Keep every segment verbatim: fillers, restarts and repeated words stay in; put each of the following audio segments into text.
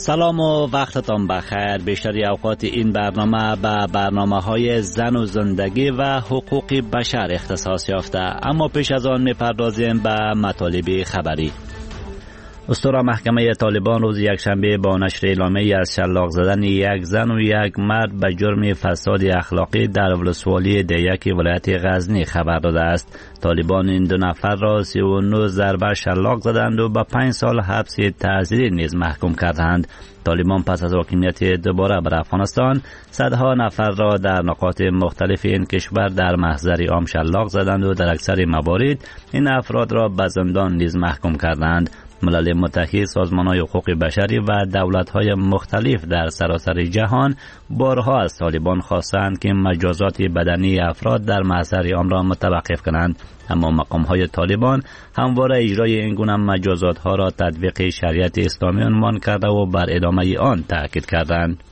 سلام و وقتتان بخیر. بیشتری اوقات این برنامه به برنامه های زن و زندگی و حقوق بشر اختصاص یافته، اما پیش از آن میپردازیم به مطالب خبری. اسطوره محکمه طالبان روز یکشنبه با نشر اعلامیه‌ای از شلاق زدن یک زن و یک مرد به جرم فساد اخلاقی در ولسوالی دیک ولایت غزنی خبر داده است. طالبان این دو نفر را سی و نه ضربه شلاق زدند و به پنج سال حبس تعزیری نیز محکوم کردند. طالبان پس از حاکمیت دوباره بر افغانستان صدها نفر را در نقاط مختلف این کشور در محضر عام شلاق زدند و در اکثر موارد این افراد را به زندان نیز محکوم کردند. ملل متحد، سازمان‌های حقوق بشری و دولت‌های مختلف در سراسر جهان بارها از طالبان خواستند که مجازات بدنی افراد در محضر عام را متوقف کنند، اما مقام‌های طالبان همواره اجرای این گونه مجازات‌ها را تطبیق شریعت اسلامی عنوان کرده و بر ادامه آن تاکید کردند.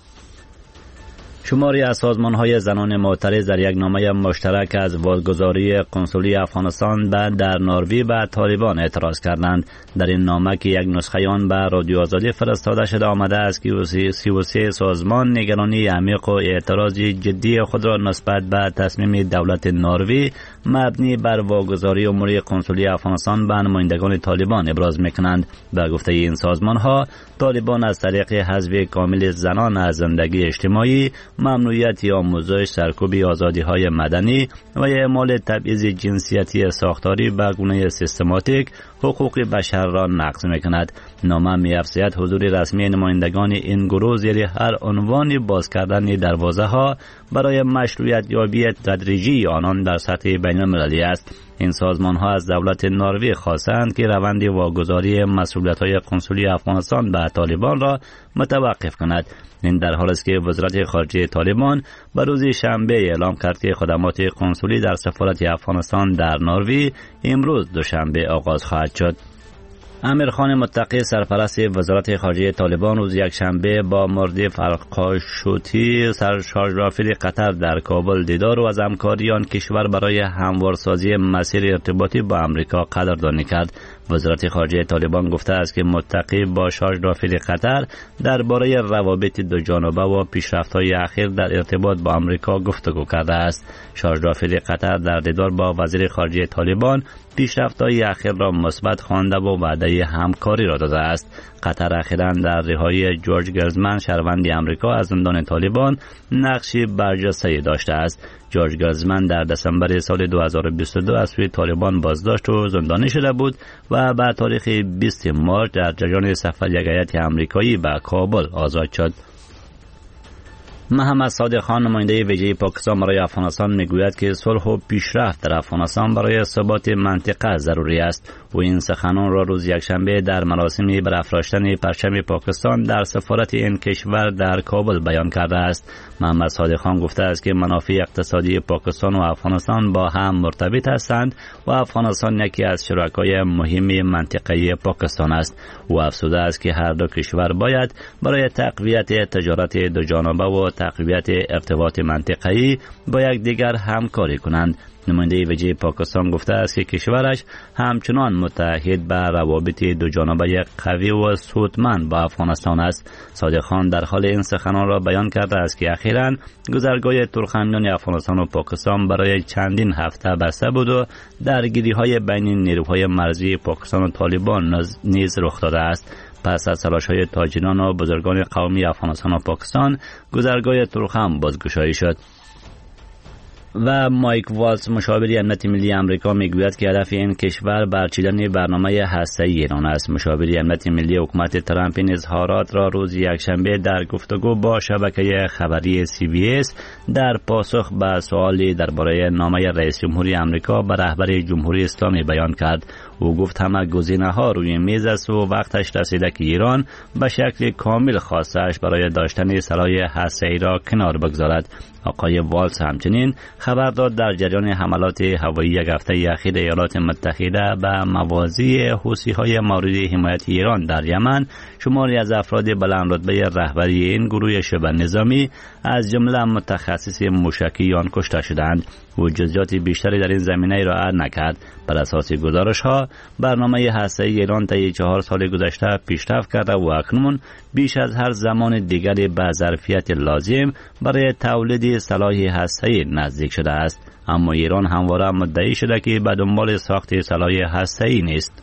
شماری از سازمان‌های زنان معترض در یک نامه مشترک از واگذاری قنسولی افغانستان به در نروژ به طالبان اعتراض کردند. در این نامه که یک نسخه آن به رادیو آزادی فرستاده شده آمده است که سی و سه سازمان نگرانی عمیق و اعتراض جدی خود را نسبت به تصمیم دولت نروژ مبنی بر واگذاری امور قنسولی افغانستان به نمایندگان طالبان ابراز می‌کنند. به گفته این سازمان‌ها، طالبان از طریق حذف کامل زنان از زندگی اجتماعی، ممنوعیت آموزش، سرکوب آزادی‌های مدنی و اعمال تبعیض جنسیتی ساختاری به گونه سیستماتیک حقوق بشر را نقض می‌کند. نامه می‌افزاید حضور رسمی نمایندگان این گروه زیر هر عنوان باز کردن دروازه‌ها برای مشروعیت یابی تدریجی آنان در سطح بین‌المللی است. این سازمان‌ها از دولت نروژ خواستند که روند واگذاری مسئولیت‌های قنسولی افغانستان به طالبان را متوقف کند. این در حالی است که وزارت خارجه طالبان به روز شنبه اعلام کرد که خدمات قنسولی در سفارت افغانستان در نروژ امروز دوشنبه آغاز خواهد شد. امیر خان متقی، سرپرست وزارت خارجه طالبان، روز یکشنبه با مردی فرقاشوتی، سرشارژرافیل قطر در کابل دیدار و از همکاری آن کشور برای هموارسازی مسیر ارتباطی با امریکا قدردانی کرد. وزارت خارجه طالبان گفته است که متقی با شارژرافیل قطر درباره روابط دو جانبه و پیشرفت‌های اخیر در ارتباط با امریکا گفتگو کرده است. شارژرافیل قطر در دیدار با وزیر خارجه طالبان پیشرفت‌های اخیر را مثبت خوانده و وعده همکاری را داده است. قطر اخیراً در رهایی جورج گرزمن، شهروند امریکا، از زندان طالبان نقشی برجسته داشته است. جورج گرزمن در دسامبر سال دو هزار و بیست و دو از سوی طالبان بازداشت و زندانی شده بود و به تاریخ بیست مارس در جریان سفر یک هیئت آمریکایی به کابل آزاد شد. محمد صادق خان، نماینده ویژه پاکستان برای افغانستان، میگوید که صلح و پیشرفت در افغانستان برای ثبات منطقه ضروری است. و این سخنان را روز یکشنبه در مراسم برافراشتن پرچم پاکستان در سفارت این کشور در کابل بیان کرده است. محمد صادق خان گفته است که منافع اقتصادی پاکستان و افغانستان با هم مرتبط هستند و افغانستان یکی از شرکای مهم منطقه پاکستان است. او افزوده است که هر دو کشور باید برای تقویت تجارت دو جانبه و تقویت ارتباط منطقه‌ای با یکدیگر همکاری کنند. نماینده ویژه پاکستان گفته است که کشورش همچنان متحد به روابط دو جانبه قوی و سودمند با افغانستان است. صادق خان در حال این سخنان را بیان کرده است که اخیراً گذرگاه ترکمنان افغانستان و پاکستان برای چندین هفته بسته بود و درگیری‌های بین نیروهای مرزی پاکستان و طالبان نیز رخ داده است. پس از تلاش‌های تاجران و بزرگان قومی افغانستان و پاکستان، گذرگاه ترکم بازگشایی شد. و مایک والز، مشاور امنیت ملی آمریکا، میگوید که هدف این کشور برچیدن برنامه هسته‌ای ایران است. مشاور امنیت ملی حکومت ترامپ این اظهارات را روز یکشنبه در گفتگو با شبکه خبری سی بی اس در پاسخ به سوالی درباره نامه رئیس جمهوری آمریکا به رهبر جمهوری اسلامی بیان کرد. او گفت همه گزینه‌ها روی میز است و وقتش رسیده که ایران به شکل کامل خواستش برای داشتن سلاح هسته‌ای را کنار بگذارد. آقای والز همچنین خبر داد در جریان حملات هوایی یک هفته اخیر ایالات متحده به مواضع حوثی‌های مورد حمایت ایران در یمن، شماری از افراد بلند رتبه رهبری این گروه شبه نظامی از جمله متخصص موشکی آن کشته شدند. او جزئیات بیشتری در این زمینه ارائه نکرد. بر اساس گزارش‌ها برنامه هسته‌ای ایران طی چهار سال گذشته پیشرفت کرده و اکنون بیش از هر زمان دیگری به ظرفیت لازم برای تولید سلاح هسته‌ای نزدیک شده است، اما ایران همواره مدعی شده که به دنبال ساخت سلاح هسته‌ای نیست.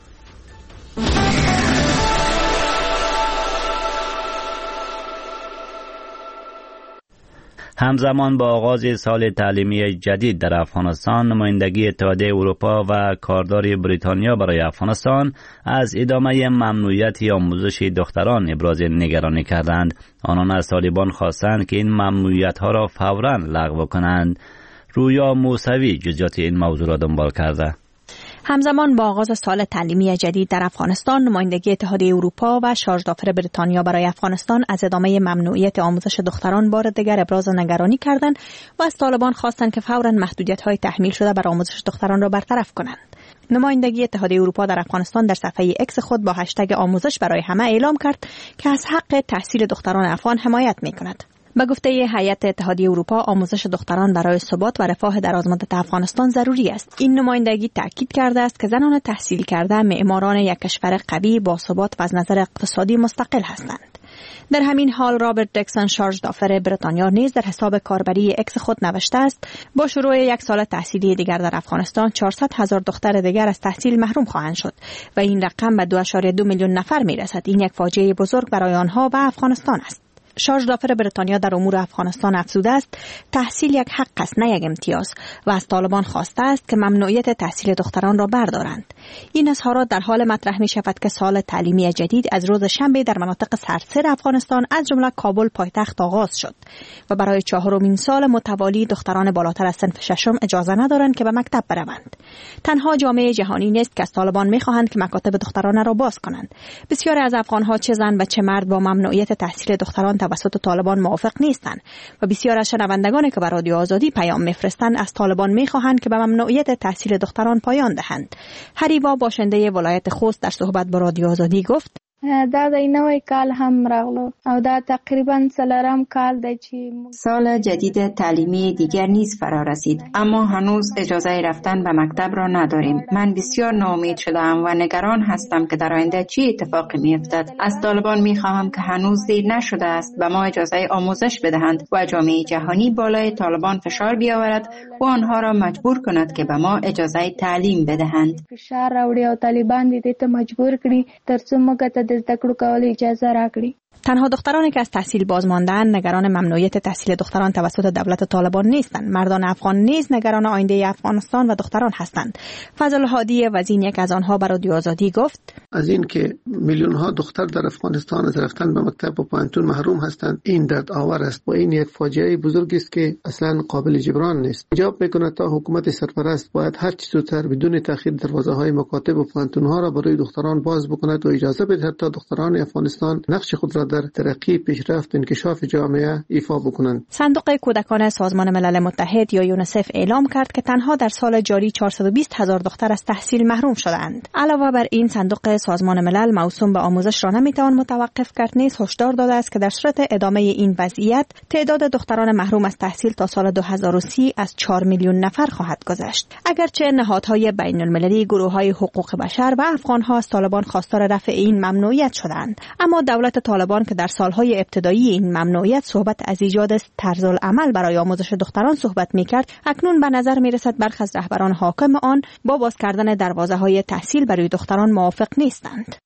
همزمان با آغاز سال تعلیمی جدید در افغانستان، نمایندگی اتحادیه اروپا و کاردار بریتانیا برای افغانستان از ادامه ممنوعیت آموزش دختران ابراز نگرانی کردند. آنان از طالبان خواستند که این ممنوعیت ها را فوراً لغو کنند. رویا موسوی جزئیات این موضوع را دنبال کرده. همزمان با آغاز سال تعلیمی جدید در افغانستان، نمایندگی اتحادیه اروپا و شارژ دافر بریتانیا برای افغانستان از ادامه ممنوعیت آموزش دختران بار دیگر ابراز نگرانی کردند و از طالبان خواستند که فوراً محدودیت‌های تحمیل شده بر آموزش دختران را برطرف کنند. نمایندگی اتحادیه اروپا در افغانستان در صفحه اکس خود با هشتگ آموزش برای همه اعلام کرد که از حق تحصیل دختران افغان حمایت می‌کند. به گفته هیئت اتحادیه اروپا، آموزش دختران برای ثبات و رفاه درازمدت افغانستان ضروری است. این نمایندگی تاکید کرده است که زنان تحصیل کرده معماران یک کشور قوی با ثبات و از نظر اقتصادی مستقل هستند. در همین حال رابرت دکسون، شارژ دافر بریتانیا، نیز در حساب کاربری اکس خود نوشته است با شروع یک سال تحصیلی دیگر در افغانستان چهارصد هزار دختر دیگر از تحصیل محروم خواهند شد و این رقم به دو ممیز دو میلیون نفر میرسد. این یک فاجعه بزرگ برای آنها و افغانستان است. شارژ دافر بریتانیا در امور افغانستان افزوده است تحصیل یک حق است نه یک امتیاز و از طالبان خواسته است که ممنوعیت تحصیل دختران را بردارند. این اظهارات در حال مطرح می شود که سال تعلیمی جدید از روز شنبه در مناطق سراسر افغانستان از جمله کابل پایتخت آغاز شد و برای چهارمین سال متوالی دختران بالاتر از صنف ششم اجازه ندارند که به مکتب بروند. تنها جامعه جهانی نیست که از طالبان می خواهند که مکاتب دخترانه را باز کنند. بسیاری از افغانها چه زن و چه مرد با ممنوعیت تحصیل دختران توسط طالبان موافق نیستند و بسیار از شنوندگانی که به رادیو آزادی پیام میفرستند از طالبان میخواهند که به ممنوعیت تحصیل دختران پایان دهند. هریوا، باشنده ولایت خوست، در صحبت با رادیو آزادی گفت: دا د نوې کال هم راغلو او دا تقریبا څلورم کال دی چې سال جدید تعلیمی دیگر نیز فرا رسید، اما هنوز اجازه رفتن به مکتب را نداریم. من بسیار ناامید شدم و نگران هستم که در آینده چه اتفاقی میافتد. از طالبان میخواهم که هنوز دیر نشده است به ما اجازه آموزش بدهند و جامعه جهانی بالای طالبان فشار بیاورد و آنها را مجبور کند که به ما اجازه تعلیم بدهند. فشار راوړي او طالبان دې ته مجبور کړي ترڅو موږ ته د زده کړو کولو اجازه راکړي. تنها دخترانی که از تحصیل باز مانده‌اند نگران ممنوعیت تحصیل دختران توسط دولت طالبان نیستند. مردان افغان نیز نگران آینده افغانستان و دختران هستند. فضل هادی وزین، یک از آنها، بر رادیو آزادی گفت: از این که میلیون ها دختر در افغانستان از رفتن به مکتب و پانتون محروم هستند، این درد آور است و این یک فاجعه بزرگی است که اصلا قابل جبران نیست. ایجاب می‌کند تا حکومت سرپرست باید هر چه زودتر بدون تأخیر دروازه‌های مکاتب و پانتون ها را برای دختران باز بکند و اجازه بدهد تا دختران افغانستان نقش خود را در ترقی، پیشرفت، انکشاف جامعه ایفا بکنند. صندوق کودکان سازمان ملل متحد یا یونیسف اعلام کرد که تنها در سال جاری چهارصد و بیست هزار دختر از تحصیل محروم شدند. علاوه بر این، صندوق سازمان ملل موسوم به آموزش را نمیتوان متوقف کرد، نیز هشدار داده است که در صورت ادامه این وضعیت تعداد دختران محروم از تحصیل تا سال دو هزار و سی از چهار میلیون نفر خواهد گذشت. اگرچه نهادهای بین المللی، گروه‌های حقوق بشر و افغان‌ها از طالبان خواستار رفع این ممنوعیت شدند، اما دولت طالبان که در سالهای ابتدایی این ممنوعیت صحبت از ایجاد طرزالعمل برای آموزش دختران صحبت می‌کرد، اکنون به نظر می‌رسد برخی از رهبران حاکم آن با باز کردن دروازه‌های تحصیل برای دختران موافق نیستند.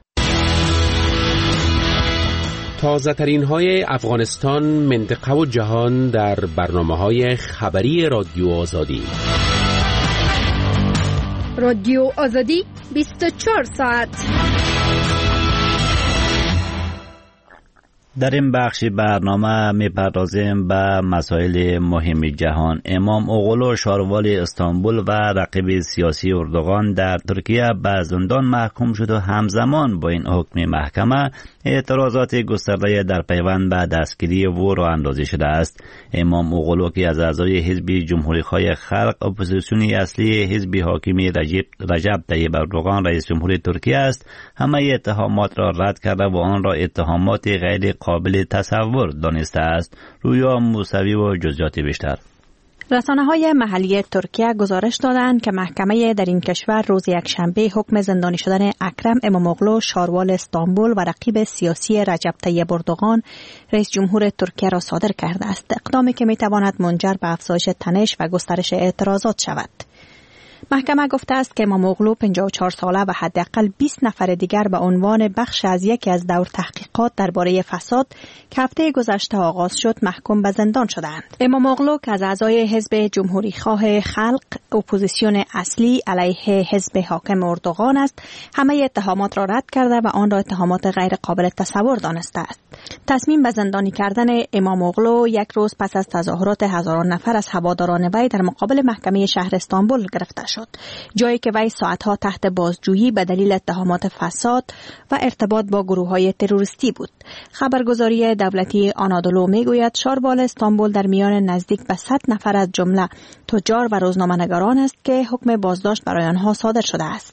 تازه ترین های افغانستان، منطقه و جهان در برنامه‌های خبری رادیو آزادی. رادیو آزادی بیست و چهار ساعت. در این بخش برنامه می‌پردازیم به مسائل مهم جهان. امام اوغلو شاروال استانبول و رقیب سیاسی اردوغان در ترکیه به زندان محکوم شد و همزمان با این حکم محکمه اعتراضات گسترده در پیوند به دستگیری او راه اندازی شده است. امام اوغلو که از اعضای حزب جمهوری‌خواه خلق اپوزیسیونی اصلی حزب حاکم رجب رجب طیب اردوغان رئیس جمهور ترکیه است، همه اتهامات را رد کرده و آن را اتهامات غیر قابل تصور دانسته است. رویا موسوی و جزئیات بیشتر. رسانه‌های محلی ترکیه گزارش دادند که محکمه در این کشور روز یکشنبه حکم زندانی شدن اکرم اماموغلو شاروال استانبول و رقیب سیاسی رجب طیب اردوغان رئیس جمهور ترکیه را صادر کرده است، اقدامی که می‌تواند منجر به افزایش تنش و گسترش اعتراضات شود. محکمه گفته است که اماموغلو پنجاه و چهار ساله و حداقل بیست نفر دیگر به عنوان بخش از یکی از دور تحقیقات درباره فساد که هفته گذشته آغاز شد محکوم به زندان شدند. اماموغلو که از اعضای حزب جمهوری‌خواه خلق اپوزیسیون اصلی علیه حزب حاکم اردوغان است، همه اتهامات را رد کرده و آن را اتهامات غیر قابل تصور دانسته است. تصمیم به زندانی کردن اماموغلو یک روز پس از تظاهرات هزاران نفر از هواداران وی در مقابل محکمه شهر استانبول گرفته شد، جایی که وی ساعتها تحت بازجویی به دلیل اتهامات فساد و ارتباط با گروه‌های تروریستی بود. خبرگزاری دولتی آنادولو میگوید شاروال استانبول در میان نزدیک به صد نفر از جمله تجار و روزنامه‌نگاران است که حکم بازداشت برای آنها صادر شده است.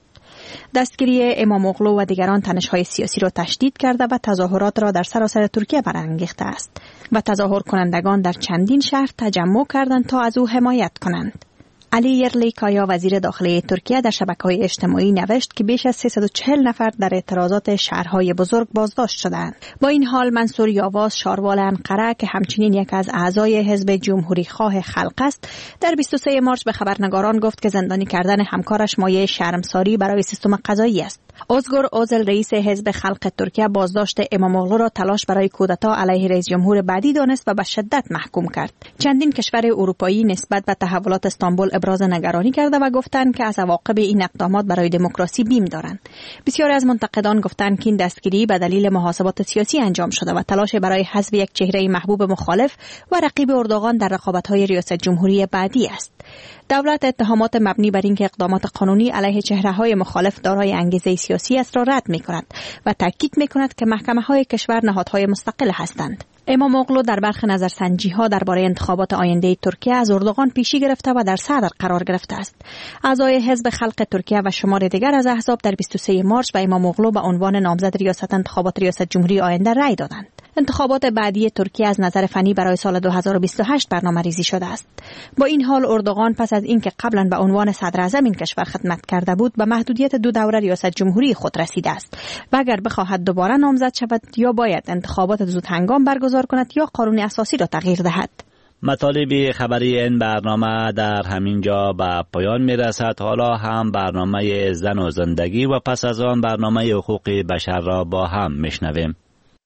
دستگیری اماموغلو و دیگران تنش‌های سیاسی را تشدید کرده و تظاهرات را در سراسر ترکیه برانگیخته است و تظاهر کنندگان در چندین شهر تجمع کردند تا از او حمایت کنند. علی یرلیکایا وزیر داخلی ترکیه در شبکه‌های اجتماعی نوشت که بیش از سیصد و چهل نفر در اعتراضات شهرهای بزرگ بازداشت شدند. با این حال منصور یاواز شاروال انقره که همچنین یک از اعضای حزب جمهوری‌خواه خلق است، در بیست و سوم مارس به خبرنگاران گفت که زندانی کردن همکارش مایه شرمساری برای سیستم قضایی است. ازگور اوزل رئیس حزب خلق ترکیه بازداشت اماموغلو را تلاش برای کودتا علیه رئیس جمهور بعدی دانست و به شدت محکوم کرد. چندین کشور اروپایی نسبت به تحولات استانبول ابراز نگرانی کرده و گفتند که از عواقب این اقدامات برای دموکراسی بیم دارند. بسیاری از منتقدان گفتند که این دستگیری به دلیل محاسبات سیاسی انجام شده و تلاش برای حذف یک چهره محبوب مخالف و رقیب اردوغان در رقابت‌های ریاست جمهوری بعدی است. دولت اتهامات مبنی بر اینکه اقدامات قانونی علیه چهره‌های مخالف دارای انگیزه سیاسی است را رد می‌کند و تاکید می‌کند که محکمه‌های کشور نهادهای مستقل هستند. اماموغلو در برخی نظرسنجی‌ها درباره انتخابات آینده ترکیه از اردوغان پیشی گرفته و در صدر قرار گرفته است. اعضای حزب خلق ترکیه و شمار دیگر از احزاب در بیست و سوم مارس به اماموغلو به عنوان نامزد ریاست انتخابات ریاست جمهوری آینده رأی دادند. انتخابات بعدی ترکیه از نظر فنی برای سال دو هزار و بیست و هشت برنامه‌ریزی شده است. با این حال اردوغان پس از اینکه قبلا به عنوان صدر اعظم این کشور خدمت کرده بود به محدودیت دو دوره ریاست جمهوری خود رسیده است و اگر بخواهد دوباره نامزد شود یا باید انتخابات زود هنگام برگزار کند یا قانون اساسی را تغییر دهد. مطالب خبری این برنامه در همین جا به پایان می رسد. حالا هم برنامه زن و زندگی و پس از آن برنامه حقوق بشر را با هم میشنویم.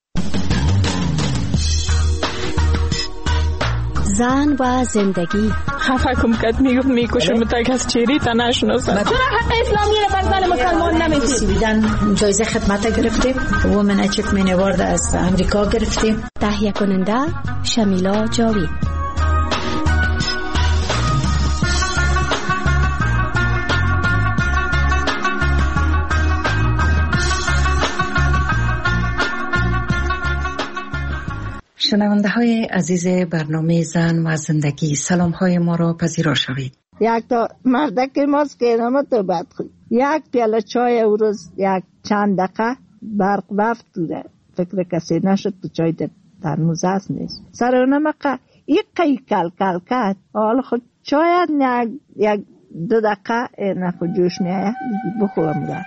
زن و زندگی. خفه کم کد میگفت میکشم تا کس چیری تا نشناسد. چرا حق اسلامی را بر زن مسلمان نمیدید؟ سویدن جایزه خدمت گرفتیم، وومن اچیومنت اوارد از امریکا گرفتیم. تهیه کننده شمیلا جاوید. شنونده های عزیز برنامه زن و زندگی، سلام های ما را پذیرا شوید. یک تا مردک ماست که نامه تو بد خود یک پیاله چای او روز یک چند دقیقه برق بفت دوده فکر کسی نشد تو چای در ترموز هست نیست سر اونمقه یک قی کل کل کد حالا خود چاید یک دو دقیقه نخو جوش نیه بخورم در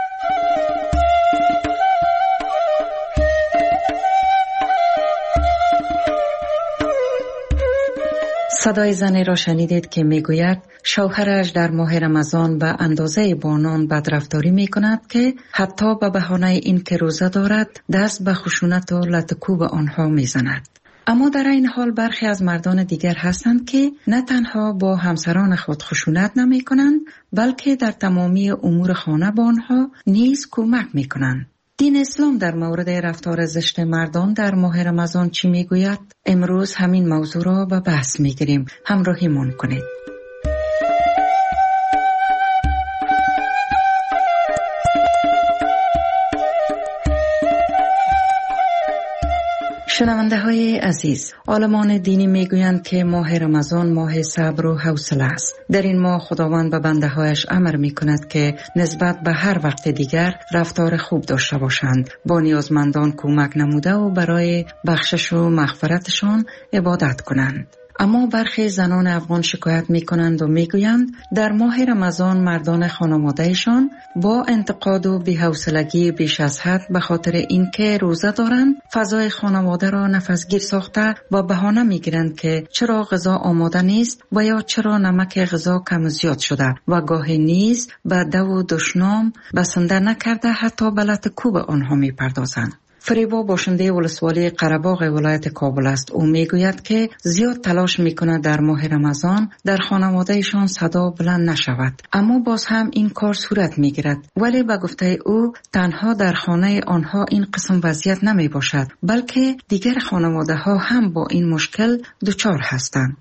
صدای زنی را شنیدید که میگوید شوهرش در ماه رمضان به اندازه بانان بدرفتاری می کند که حتی به بهانه این که روزه دارد دست به خشونت و لطکوب آنها می زند. اما در این حال برخی از مردان دیگر هستند که نه تنها با همسران خود خشونت نمی کنند بلکه در تمامی امور خانه با آنها نیز کمک می کنند. دین اسلام در مورد رفتار زشت مردان در ماه رمضان چی میگوید؟ امروز همین موضوع را به بحث میگیریم. همراهیمون کنید. شنونده های عزیز، عالمان دینی میگویند که ماه رمضان ماه صبر و حوصله است. در این ماه خداوند به بنده هایش امر می کند که نسبت به هر وقت دیگر رفتار خوب داشته باشند، با نیازمندان کمک نموده و برای بخشش و مغفرتشان عبادت کنند. اما برخی زنان افغان شکایت می کنند و می گویند در ماه رمضان مردان خانوادهشان با انتقاد و بی‌حوصلگی بیش از حد به خاطر اینکه روزه دارند فضای خانواده را نفسگیر ساخته و بهانه می گیرند که چرا غذا آماده نیست و یا چرا نمک غذا کم و زیاد شده و گاهی نیز به دو و دشنام بسنده نکرده حتی به لط کوب آنها می پردازند. فریبا باشنده ولسوالی قره‌باغ ولایت کابل است. او میگوید که زیاد تلاش میکند در ماه رمضان در خانوادهشان صدا بلند نشود، اما باز هم این کار صورت میگیرد. ولی به گفته او تنها در خانه آنها این قسم وضعیت نمی باشد، بلکه دیگر خانواده ها هم با این مشکل دچار هستند.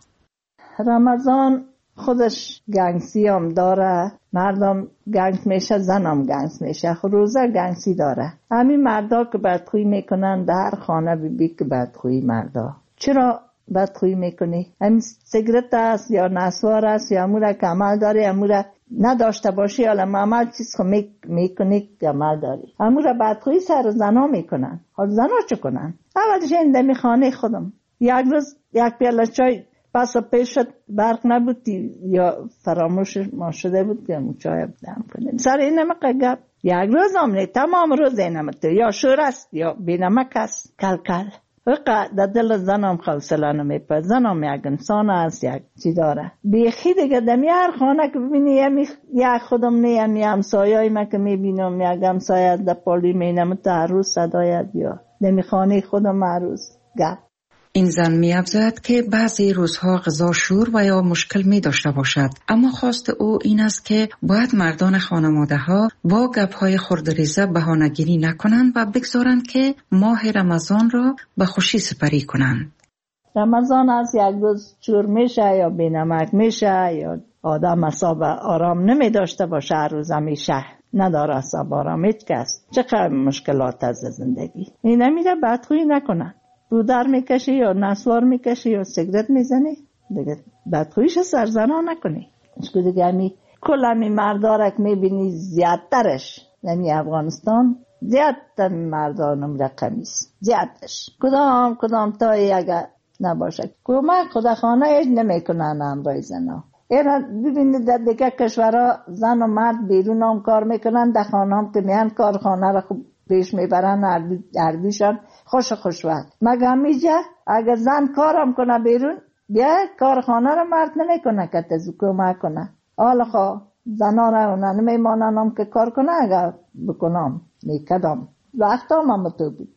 رمضان خودش گنگسی هم داره، مردم گنگ میشه، زنم گنگ میشه، روزه گنگسی داره. همین مردا که بدخویی میکنن در خانه بی بی که بدخویی مردا. چرا بدخویی میکنی؟ همین سیگرت است یا نسوار است یا امور که عمل داری، امور نداشته باشی یا عمل چیز خود میکنی که عمل داری. امور بدخویی سر زنا میکنن. حال زنا چه کنن؟ اولش این دمی خانه خودم یک روز یک پیاله چای پس پیشت برق نبودی یا فراموش ما شده بود که چای دم کنیم سر این نمک گپ یک روز هم تمام روز این نمک یا شور است یا بی نمک است کل کل وقت در دل زنم حوصله نمیپه. زنم یک انسان است، یک چی داره بیخی دیگه دمی هر خانه که ببینی یک خودم نه یمی همسایه ما که میبینم یک همسایه در پالی مینم تا هر روز صدایت بیا دمی خانه خودم هر روز گپ. این زن می افزاید که بعضی روزها غذا شور و یا مشکل می داشته باشد، اما خواست او این است که باید مردان خانواده ها با گپ‌های خردریزه بهانه‌گیری نکنند و بگذارند که ماه رمضان را به خوشی سپری کنند. رمضان از یک روز شور میشه یا بینمک میشه یا آدم اصاب آرام نمی داشته باشه، هر روز همیشه نداره اصاب آرام هیچ کس. چقدر مشکلات از زندگی این نمیره بدخویی نکنن. رودر میکشی یا نسوار میکشی یا سیگرت میزنی دیگه بدخویش سرزنا نکنی. اشکو دیگه همی کل همی مردارک میبینی زیادترش همی افغانستان زیادتر مردانم رقمیست زیادتش کدام کدام تا اگر نباشه کمک خدا خانه اید نمیکنن همراه زنا. اینا ببینید در دیگه کشورها زن و مرد بیرون هم کار میکنن، در خانه هم که میان کارخانه را خوب پیش میبرن اردیشان خوش خوش وقت. مگه همیجه اگر زن کارم کنه بیرون بیا کارخانه را مرد نمیکنه که تزو کمک کنه. حالا خواه زنان را اونا نمیمانن هم که کار کنه اگر بکنم میکدم وقت هم هم تو بود.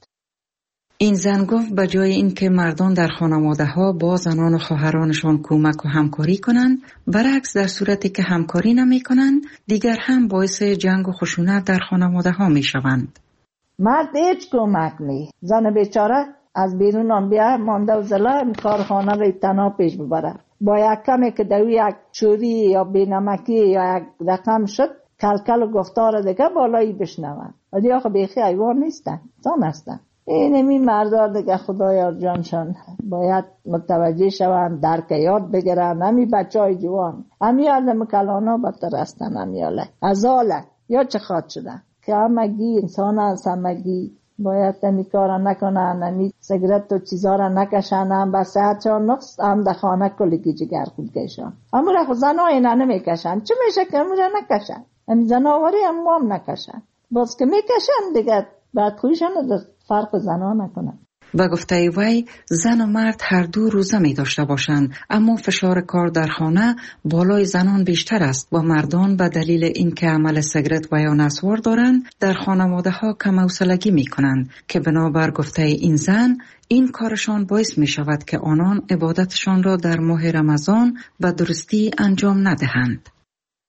این زن گفت به جای اینکه مردان در خانواده ها با زنان و خواهرانشان کمک و همکاری کنند، برعکس در صورتی که همکاری نمی کنند دیگر هم باعث جنگ و خشونت در خانواده ها می شوند. مرد هیچ کمک نی، زن بیچاره از بیرون هم بیا مانده و زلا کارخانه را تنها پیش ببره. با یک کمی که دوی یک چوری یا بینمکی یا یک رقم شد کلکل و گفتار دیگه بالایی بشنون. ولی آخه بیخی ایوان نیستن، زن هستن. اینمی مردار دیگه خدایا جانشان باید متوجه شوند، درک یاد بگیرن. همی بچه های جوان همی آدم کلانا بدتر هستن، همی آله ازاله یا چه خواد شدن که همگی انسان هست، همگی باید همی کارا نکنن، همی سیگرت و چیزا را نکشن، هم به صحتشان نقص، هم در خانه کلگی جگر خود کشن. اما را خود زن های نه نمیکشن، چه میشه که امو را نکشن؟ همی زناوری هم هم نکشن، باز که میکشن دیگه بدخویشان در فرق زنها نکنن. و گفته وی زن و مرد هر دو روزه می داشته باشند، اما فشار کار در خانه بالای زنان بیشتر است و مردان به دلیل اینکه عمل سیگرت و یا نسوار دارند در خانواده ها کم حوصلگی می کنند که بنابر گفته این زن این کارشان باعث می شود که آنان عبادتشان را در ماه رمضان به درستی انجام ندهند.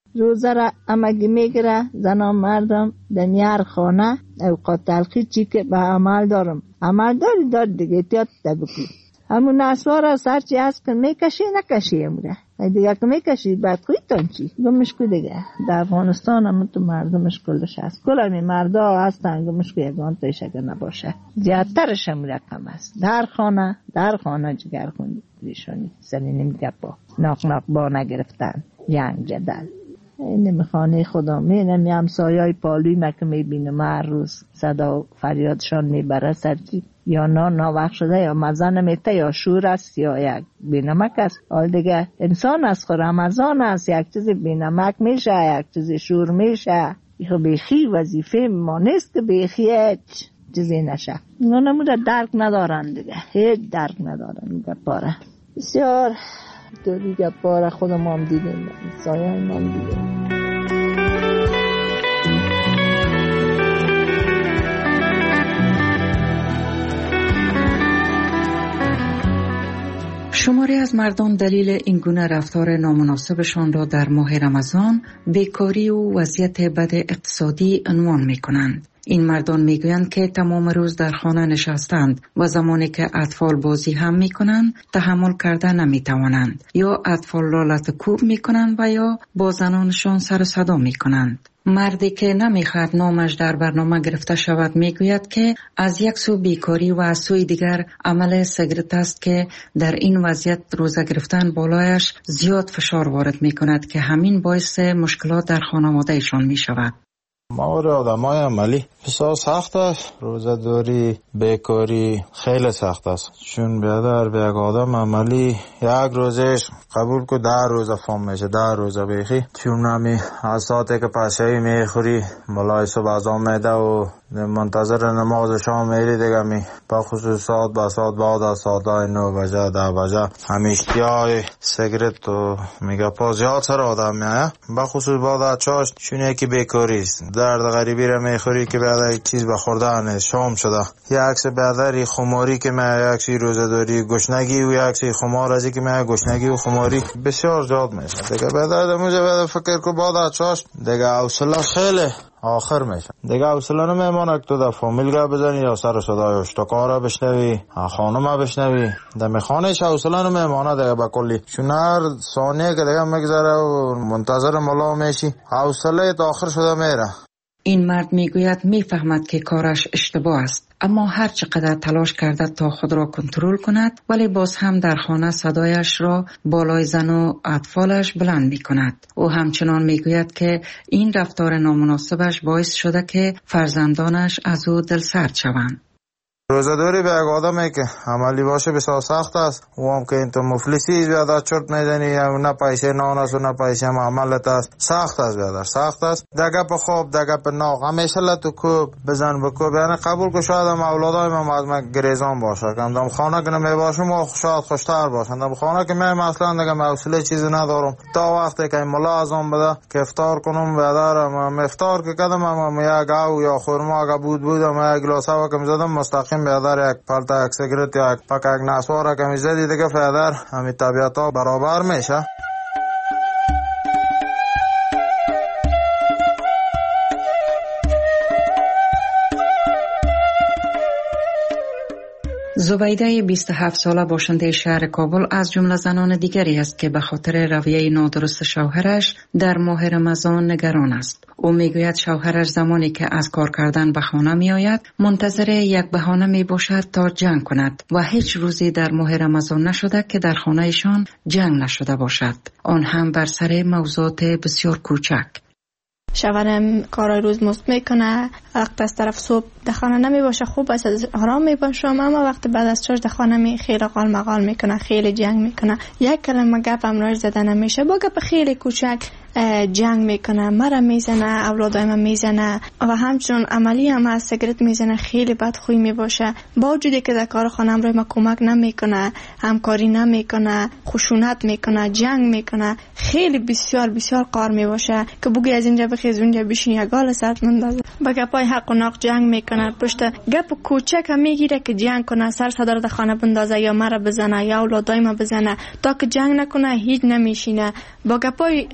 روزه را امگی میگیره زنان مردم دنیار خانه اوقات تلخی چی که به عمل دارم عمل داری دار دیگه تیاد تبکی همون نسوار سر چی هست که میکشی نکشی امره دیگه که میکشی بعد خویتان چی گمش کو دیگه در افغانستان هم تو مردمش کلش هست کل همی مردا هستن گمش کو یگان تایش اگر نباشه زیادترش هم رقم است در خانه در خانه جگر خوندی ریشانی سنی نمیگه با ناق ناق با نگرفتن جنگ جدل این خانه خدا مینم یه همسایه پالوی مکه میبینم هر روز صدا فریادشان میبره سرچی یا نا ناوقت شده یا مزه نمیته یا شور است یا یک بینمک است حال دیگه انسان است خود رمضان است یک چیزی بینمک میشه یک چیزی شور میشه یه بیخی وظیفه ما نیست که بیخی هیچ چیزی نشه اینا نموده درک ندارن دیگه هیچ درک ندارن میگه پاره بسیار تو دیگه پاره خودم هم دیدیم سایه هم دیدیم شماری از مردم دلیل این گونه رفتار نامناسبشان را در ماه رمضان بیکاری و وضعیت بد اقتصادی عنوان می کنند. این مردان می گویند که تمام روز در خانه نشستند و زمانی که اطفال بازی هم می کنند تحمل کرده نمی توانند یا اطفال را لط کوب می کنند و یا با زنانشان سر و صدا می کنند. مردی که نمیخواد نامش در برنامه گرفته شود میگوید که از یک سو بیکاری و از سوی دیگر عمل سیگارت است که در این وضعیت روزه گرفتن بالایش زیاد فشار وارد میکند که همین باعث مشکلات در خانواده ایشان میشود. ما را آدمای عملی بسیار سخت است. روزه داری بیکاری خیلی سخت است چون بیادر به یک آدم عملی یک روزش قبول که ده روزه فام میشه ده روزه بیخی چون نمی از ساعتی که پشهی میخوری ملای صبح ازان میده و منتظر نماز شام میری دیگه می با خصوص ساعت با ساعت بعد از ساعت نو بجه ده بجه همیشتی های سیگرت و میگه پا زیاد سر آدم میایه با خصوص بعد از چاشت چون یکی بیکاری است درد غریبی را میخوری که بعد یک چیز بخورده نیست شام شده یک عکس بعدری خماری که میایه یکسی روزه داری گشنگی و یکسی خمار ازی که میایه گشنگی و خماری بسیار زیاد میشه دیگه بعد موجه بعد فکر که بعد از چاشت دیگه حوصله خیلی آخر میشه دیگه حوصله نمیمونه که تو در فامیل گه بزنی یا سر صدای اشتکا را بشنوی خانم را بشنوی در خانهش حوصله نمیمونه دیگه با کلی چون هر ثانیه که دیگه میگذره و منتظر ملا میشی حوصله تا آخر شده میره. این مرد میگوید میفهمد که کارش اشتباه است اما هر چقدر تلاش کرده تا خود را کنترل کند ولی باز هم در خانه صدایش را بالای زن و اطفالش بلند می کند. او همچنان می گوید که این رفتار نامناسبش باعث شده که فرزندانش از او دلسرد شوند. روزه‌داری به یک آدمی که عملی باشه بسیار سخت است و هم که این تو مفلسی زیاده چرت میزنی نه پیسه نان است و نه پیسه عملت است سخت است بیادر سخت است دگه په خوب دگه په ناغ همیشه لتو کوب بزن بکوب یعنی قبول که شاید هم اولادای من از من گریزان باشه که دم خانه که نمی باشه ما شاید خوشتر باشن دم خانه که من اصلا دیگه حوصله چیزی ندارم تا وقتی که ملا ازم بده که افطار کنم بیادر افطار که کدم هم یا گاو یا خرما که بود بودم یا گلاس هوا که میزدم مستقیم بیادر یک پلتا یک سیگرت یا یک پک یک نسوار که میزدی دیگه بیادر همین طبیعت ها برابر میشه. زبیده بیست و هفت ساله باشنده شهر کابل از جمله زنان دیگری است که به خاطر رویه نادرست شوهرش در ماه رمضان نگران است. او میگوید شوهرش زمانی که از کار کردن به خانه می آید منتظر یک بهانه می باشد تا جنگ کند و هیچ روزی در ماه رمضان نشده که در خانهشان جنگ نشده باشد، آن هم بر سر موضوعات بسیار کوچک. شوهرم کارای روز مست میکنه، وقت از طرف صبح در خانه نمی باشه خوب است آرام می باشم، اما وقت بعد از چاش در خانه می خیلی قال مقال میکنه، خیلی جنگ میکنه، یک کلمه گپ هم راش زده نمیشه، با گپ خیلی کوچک جنگ میکنه، مرا میزنه، اولادای من میزنه و همچنان عملی هم از سیگرت میزنه، خیلی بدخوی میباشه. با وجودی که در کار خانم روی ما کمک نمیکنه، همکاری نمیکنه، خشونت میکنه، جنگ میکنه، خیلی بسیار بسیار قار میباشه که بگی از اینجا بخیز اونجا بشین یا گال سرت مندازه. با گپای حق و ناق جنگ میکنه، پشت گپ کوچک هم میگیره که جنگ کنه، سر صدر در خانه بندازه یا مرا بزنه یا اولادای ما بزنه، تا که جنگ نکنه هیچ نمیشینه. با گپای جز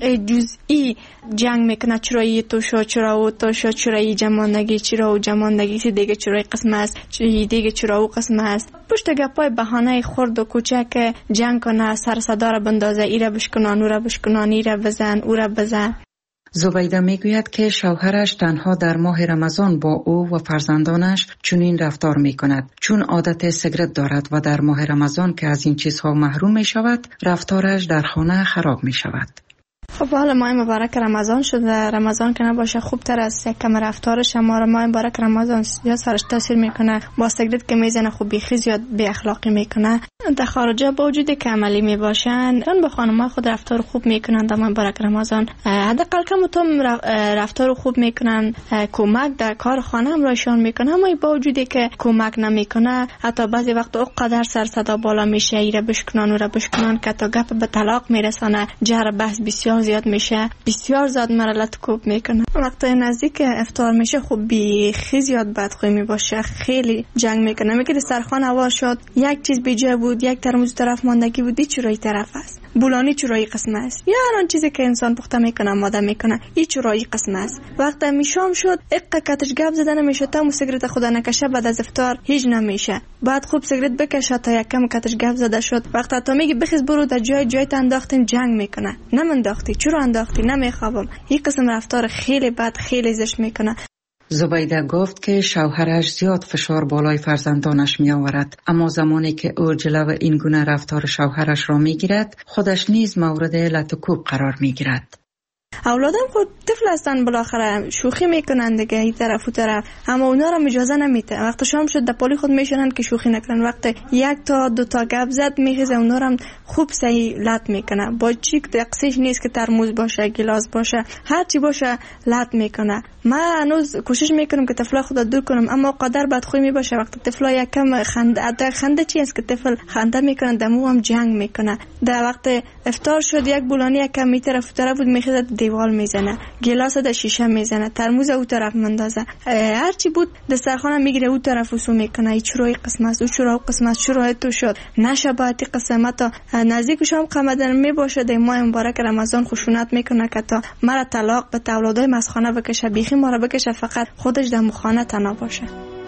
روز ای جنگ میکنه چرا ای تو شو چرا او تو شو چرا ای جماندگی چرا او جماندگی سی دیگه چرا قسم است چی دیگه چرا او قسم است. پشت گپای بهانه خرد و کوچک جنگ کنه، سر صدا را بندازه، ای را بشکنان او را بشکنان، ای را بزن او را بزن. زبیده میگوید که شوهرش تنها در ماه رمضان با او و فرزندانش چنین رفتار میکند چون عادت سیگرت دارد و در ماه رمضان که از این چیزها محروم میشود رفتارش در خانه خراب میشود. خب حالا ماه مبارک رمضان شده، رمضان که نباشه خوب تر از یک کم رفتارش، اما ماه مبارک رمضان یا سرش تاثیر میکنه، با سیگرت که میزنه خوب بیخی زیاد بی اخلاقی میکنه. در خارجا با وجودی که عملی میباشن اون با خانم‌ها خود رفتار خوب میکنن در ماه مبارک رمضان، حداقل کم تو رفتار خوب میکنن، کمک در کار خانه هم رایشان میکنه. اما با وجودی که کمک نمیکنه حتی بعضی وقت اونقدر سر صدا بالا میشه، ایره بشکنان و را بشکنان که تا گپ به طلاق میرسانه، جر بحث بسیار زیاد میشه، بسیار زیاد مرالت کوب میکنه. وقتی نزدیک افطار میشه خوب بیخی زیاد بدخوی میباشه، خیلی جنگ میکنه. میگه سرخوان هوا شد، یک چیز بیجا بود، یک ترموز طرف ماندگی بود، این چرایی طرف است، بولانی چرایی قسم است، یا هر آن چیزی که انسان پخته میکنه ماده میکنه این چرایی قسم است. وقتی میشام شد اقا کتش گپ زده نمیشه، تا سیگرت خدا نکشه بعد از افطار هیچ نمیشه، بعد خوب سیگرت بکشه تا یکم کتش گپ زده شد. وقتی تو میگی بخیز برو در جای جای انداختیم، جنگ میکنه، نمنداختی چرا انداختی، نمیخوابم. این قسم رفتار خیلی بد، خیلی زشت میکنه. زبیده گفت که شوهرش زیاد فشار بالای فرزندانش می آورد، اما زمانی که او جلو این گونه رفتار شوهرش را می گیرد خودش نیز مورد لطکوب قرار می گیرد. اولادم خود طفل هستن، بالاخره شوخی میکنن دیگه این طرف و طرف، اما اونا را اجازه نمیده. وقت شام شد دپالی خود میشنن که شوخی نکنن، وقت یک تا دو تا گپ زد میخیزه اونا را خوب صحیح لط میکنه. با چیک دقیقش نیست که ترموز باشه، گلاس باشه، هر چی باشه لط میکنه. من هنوز کوشش میکنم که طفلا خود دور کنم، اما قدر بدخوی میباشه. وقت طفلا یکم خنده، خنده چی است که طفل خنده میکنه، دمو هم جنگ میکنه. در وقت افطار شد یک بولانی یکم می طرف طرف بود میخیزه دیوال میزنه، گلاس در شیشه میزنه، ترموز او طرف مندازه، هر چی بود دسترخوان میگیره او طرف وسو میکنه. ای چرا این قسم است، او چرا اون قسم است، چرا تو شد نشباتی قسمت تا نزدیک شام قمدن میباشه. در ماه مبارک رمضان خشونت میکنه که تا مرا طلاق به اولادای مسخانه بکشه، بیخی ما را بکشه، فقط خودش در مخانه تنها باشه.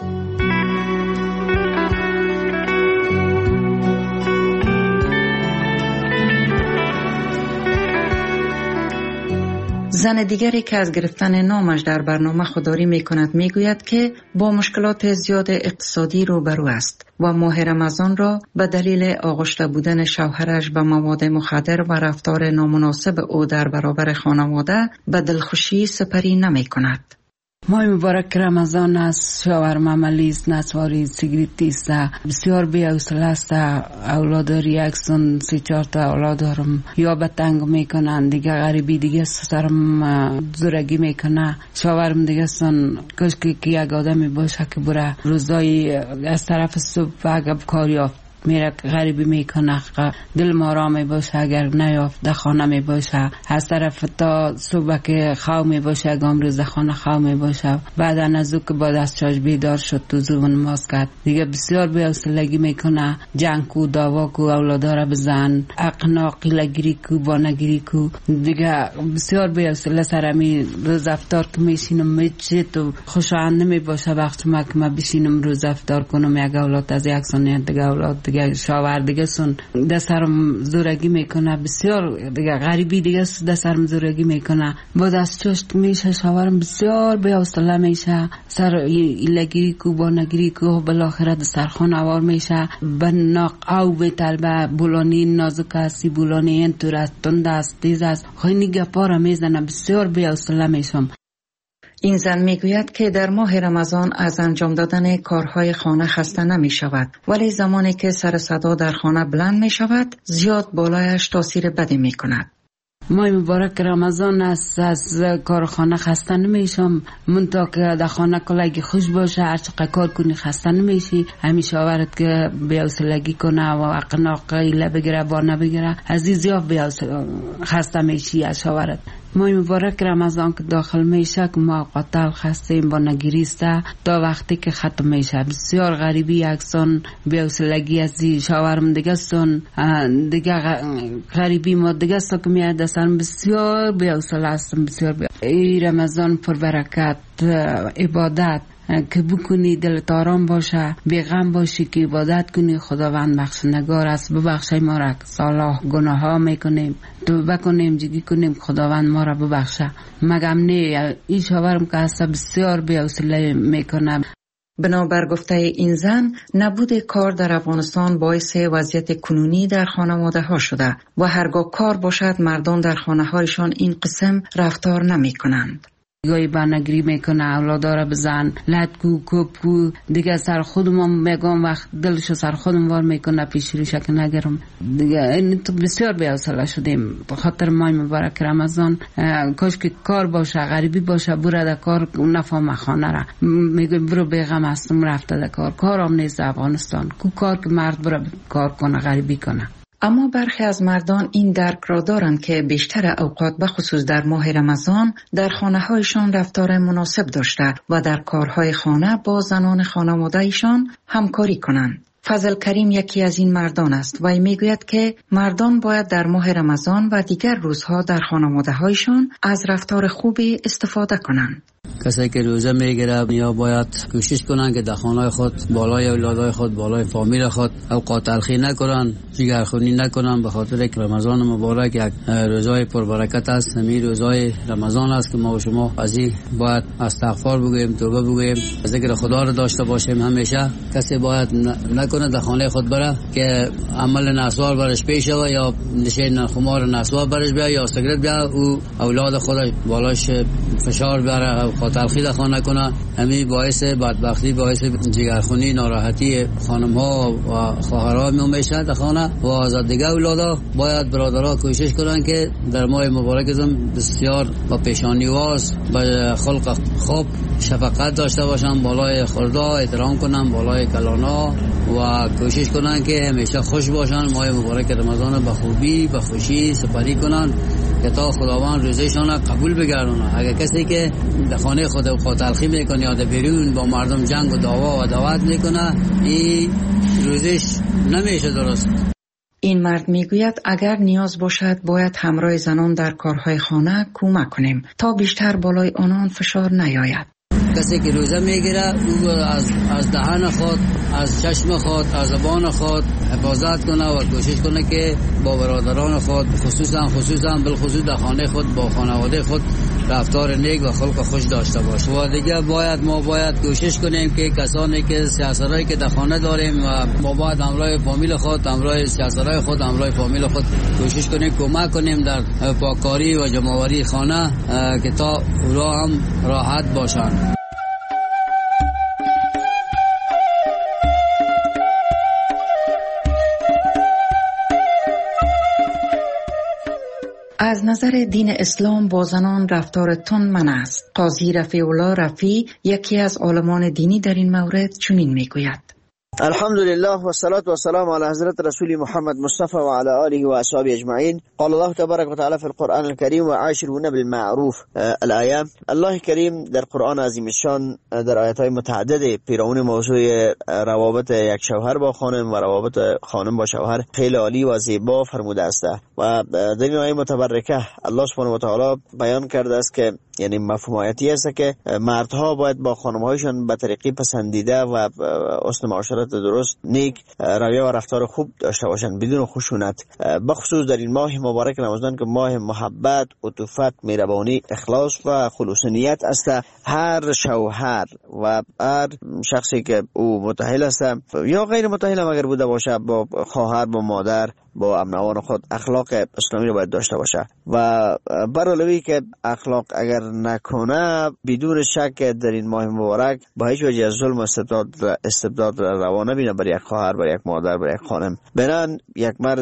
زن دیگری که از گرفتن نامش در برنامه خودداری می کند می گوید که با مشکلات زیاد اقتصادی روبرو است و ماه رمضان را به دلیل آغشته بودن شوهرش به مواد مخدر و رفتار نامناسب او در برابر خانواده به دلخوشی سپری نمی کند. ماه مبارک رمضان است، شوهرم عملی است، نسواری سیگریتی است، بسیار بی حوصله است. اولاد داری اکسون سی چهار تا اولاد دارم، یا به تنگ میکنن دیگه، غریبی دیگه سرم زورگی میکنه. شوهرم دیگه سن کشکی که یک آدمی باشه که بره روزایی از طرف صبح اگه کار یافت میره غریبی میکنه، دل ما را می باشه، اگر نیافت در خانه می باشه، از طرف تا صبح که خواه می باشه اگام روز خانه خواه می باشه. بعد از او که با دستشاش بیدار شد تو زوون ماز کرد دیگه بسیار بی حوصلگی میکنه، جنگ کو، داوا کو، اولادا را بزن، اقنا قیلگیری کو، بانگیری کو، دیگه بسیار بی حوصله سرمی. روز افطار که میشینم میچه تو خوشایند نمی باشه وقت ما که ما بشینم روز افطار کنم، یک اولاد از یک سنیت دیگه اولاد دیگه شاور دیگه سن دسترم زورگی میکنه، بسیار دیگه غریبی دیگه دسترم زورگی میکنه. با دستش میشه شاورم بسیار بی حوصله میشه، سر ایلگیری کو، بانگیری کو، بالاخره دسترخوان اوار میشه. بناق او به طلبه بولانی نازک هستی، بولانی این طور است، تند است، تیز است، خیلی گپا را میزنه، بسیار بی حوصله میشم. این زن میگوید که در ماه رمضان از انجام دادن کارهای خانه خسته نمی شود، ولی زمانی که سر صدا در خانه بلند می شود زیاد بالایش تاثیر بدی می کند. ماه مبارک رمضان است، از کارخانه خسته نمیشم، منطقه که در خانه کلگی خوش باشه، هر چقدر کار کنی خسته نمیشی. همیشه آورد که بی‌حوصلگی کنه و اقناق ایله بگیره با نبگیره، از این زیاد خسته میشی از شاورت ماه مبارک رمضان که داخل میشه که ما قاتل خستیم با نگریسته تا وقتی که ختم میشه. بسیار غریبی یکسان بی‌حوصلگی از شاورم دیگه سن دیگه غریبی ما دیگه سا که میاد دستان بسیار بی‌حوصله هستم. بسیار بی... ای رمضان پر برکت عبادت که بکنی دلت آرام باشه، بیغم باشی که عبادت کنی. خداوند بخشنگار است. ببخشای ما را صلاح گناه ها میکنیم، توبه کنیم، جگی کنیم، خداوند ما را ببخشه. مگم نه این شاورم که هست بسیار بی‌حوصله میکنه. بنابر گفته این زن، نبود کار در افغانستان باعث وضعیت کنونی در خانواده ها شده و هرگاه کار باشد مردان در خانه هایشان این قسم رفتار نمی کنند. گاهی بانگری میکنه، اولادا را بزن، لطکو کپو دیگه سر خودم میگم وقت دلشو سر خودم وار میکنه پیش روش که نگرم دیگه. این تو بسیار بی‌حوصله شدیم به خاطر ماه مبارک رمضان. کاش که کار باشه، غریبی باشه، برو در کار نفهم خانه را میگم برو بیغم هستم رفته در کار. کارم نیست افغانستان کو کار که مرد برو کار کنه غریبی کنه. اما برخی از مردان این درک را دارند که بیشتر اوقات بخصوص در ماه رمضان در خانه هایشان رفتار مناسب داشته و در کارهای خانه با زنان خانواده ایشان همکاری کنند. فضل کریم یکی از این مردان است و میگوید که مردان باید در ماه رمضان و دیگر روزها در خانواده هایشان از رفتار خوبی استفاده کنند. کسی که روزه میگیره یا باید کوشش کنن که در خانه خود بالای اولادای خود بالای فامیل خود اوقات تلخی نکنن، جگرخونی نکنن، به خاطر که رمضان مبارک یک روزای پربرکت است. همین روزای رمضان است که ما و شما از این باید استغفار بگوییم، توبه بگوییم، ذکر خدا را داشته باشیم. همیشه کسی باید نکنه در خانه خود بره که عمل نسوار برش پیش و یا نشین خمار نسوار برش بیا یا سیگرت بیا او اولاد خودش بالاش فشار بیاره تلخی در خانه کنه. همین باعث بدبختی، باعث جگرخونی، ناراحتی خانم ها و خواهرها میشه در خانه و از دیگه اولادا. باید برادرها کوشش کنن که در ماه مبارک ازم بسیار با پیشانیواز با خلق خوب شفقت داشته باشن، بالای خوردا احترام کنن، بالای کلانا و کوشش کنن که همیشه خوش باشن. ماه مبارک رمضان به خوبی به خوشی سپری کنن که تا خداوند روزشان قبول بگردونه. اگر کسی که در خانه خود اوقات تلخی میکنه یا در بیرون با مردم جنگ و دعوا و دعوت میکنه، این روزش نمیشه درست. این مرد میگوید اگر نیاز باشد باید همراه زنان در کارهای خانه کمک کنیم تا بیشتر بالای آنان فشار نیاید. کسی که روزه میگیره او از از دهان خود، از چشم خود، از زبان خود حفاظت کنه و کوشش کنه که با برادران خود خصوصا خصوصا بالخصوص در خانه خود با خانواده خود رفتار نیک و خلق خوش داشته باشه. و دیگه باید ما باید کوشش کنیم که کسانی که سیاستایی که در خانه داریم و ما باید همراه فامیل خود، همراه سیاستای خود، همراه فامیل خود کوشش کنیم کمک کنیم در پاککاری و جمع‌آوری خانه که تا اونها هم راحت باشند. از نظر دین اسلام با زنان رفتار تند منع است. قاضی رفیع الله رفیع یکی از عالمان دینی در این مورد چنین میگوید: الحمدلله و الصلاة و السلام على حضرت رسول محمد مصطفى و على آله و اصحابه اجمعین. قال الله تبارک و تعالی فی القرآن الكریم و عاشرون بالمعروف. الآیه الله کریم در قرآن عظیم الشان در آیات های متعدد پیرامون موضوع روابط یک شوهر با خانم و روابط خانم با شوهر خیلی عالی و زیبا فرموده است و در این آیه متبرکه الله سبحانه و تعالی بیان کرده است که یعنی مفهوم آیاتی است که مردها باید با خانم‌هایشان به طریقی پسندیده و حسن معاشرت درست، نیک رویه و رفتار خوب داشته باشند بدون خشونت. بخصوص در این ماه مبارک رمضان که ماه محبت، عطوفت، مهربانی، اخلاص و خلوص نیت است، هر شوهر و هر شخصی که او متأهل است یا غیر متأهل اگر بوده باشه با خواهر، با مادر، با امنوان خود اخلاق اسلامی رو باید داشته باشه و برعلاوه که اخلاق اگر نکنه بدون شک در این ماه مبارک با هیچ وجه از ظلم و استبداد استبداد روا نبینه برای یک خواهر، برای یک مادر، برای یک خانم. بنان یک مرد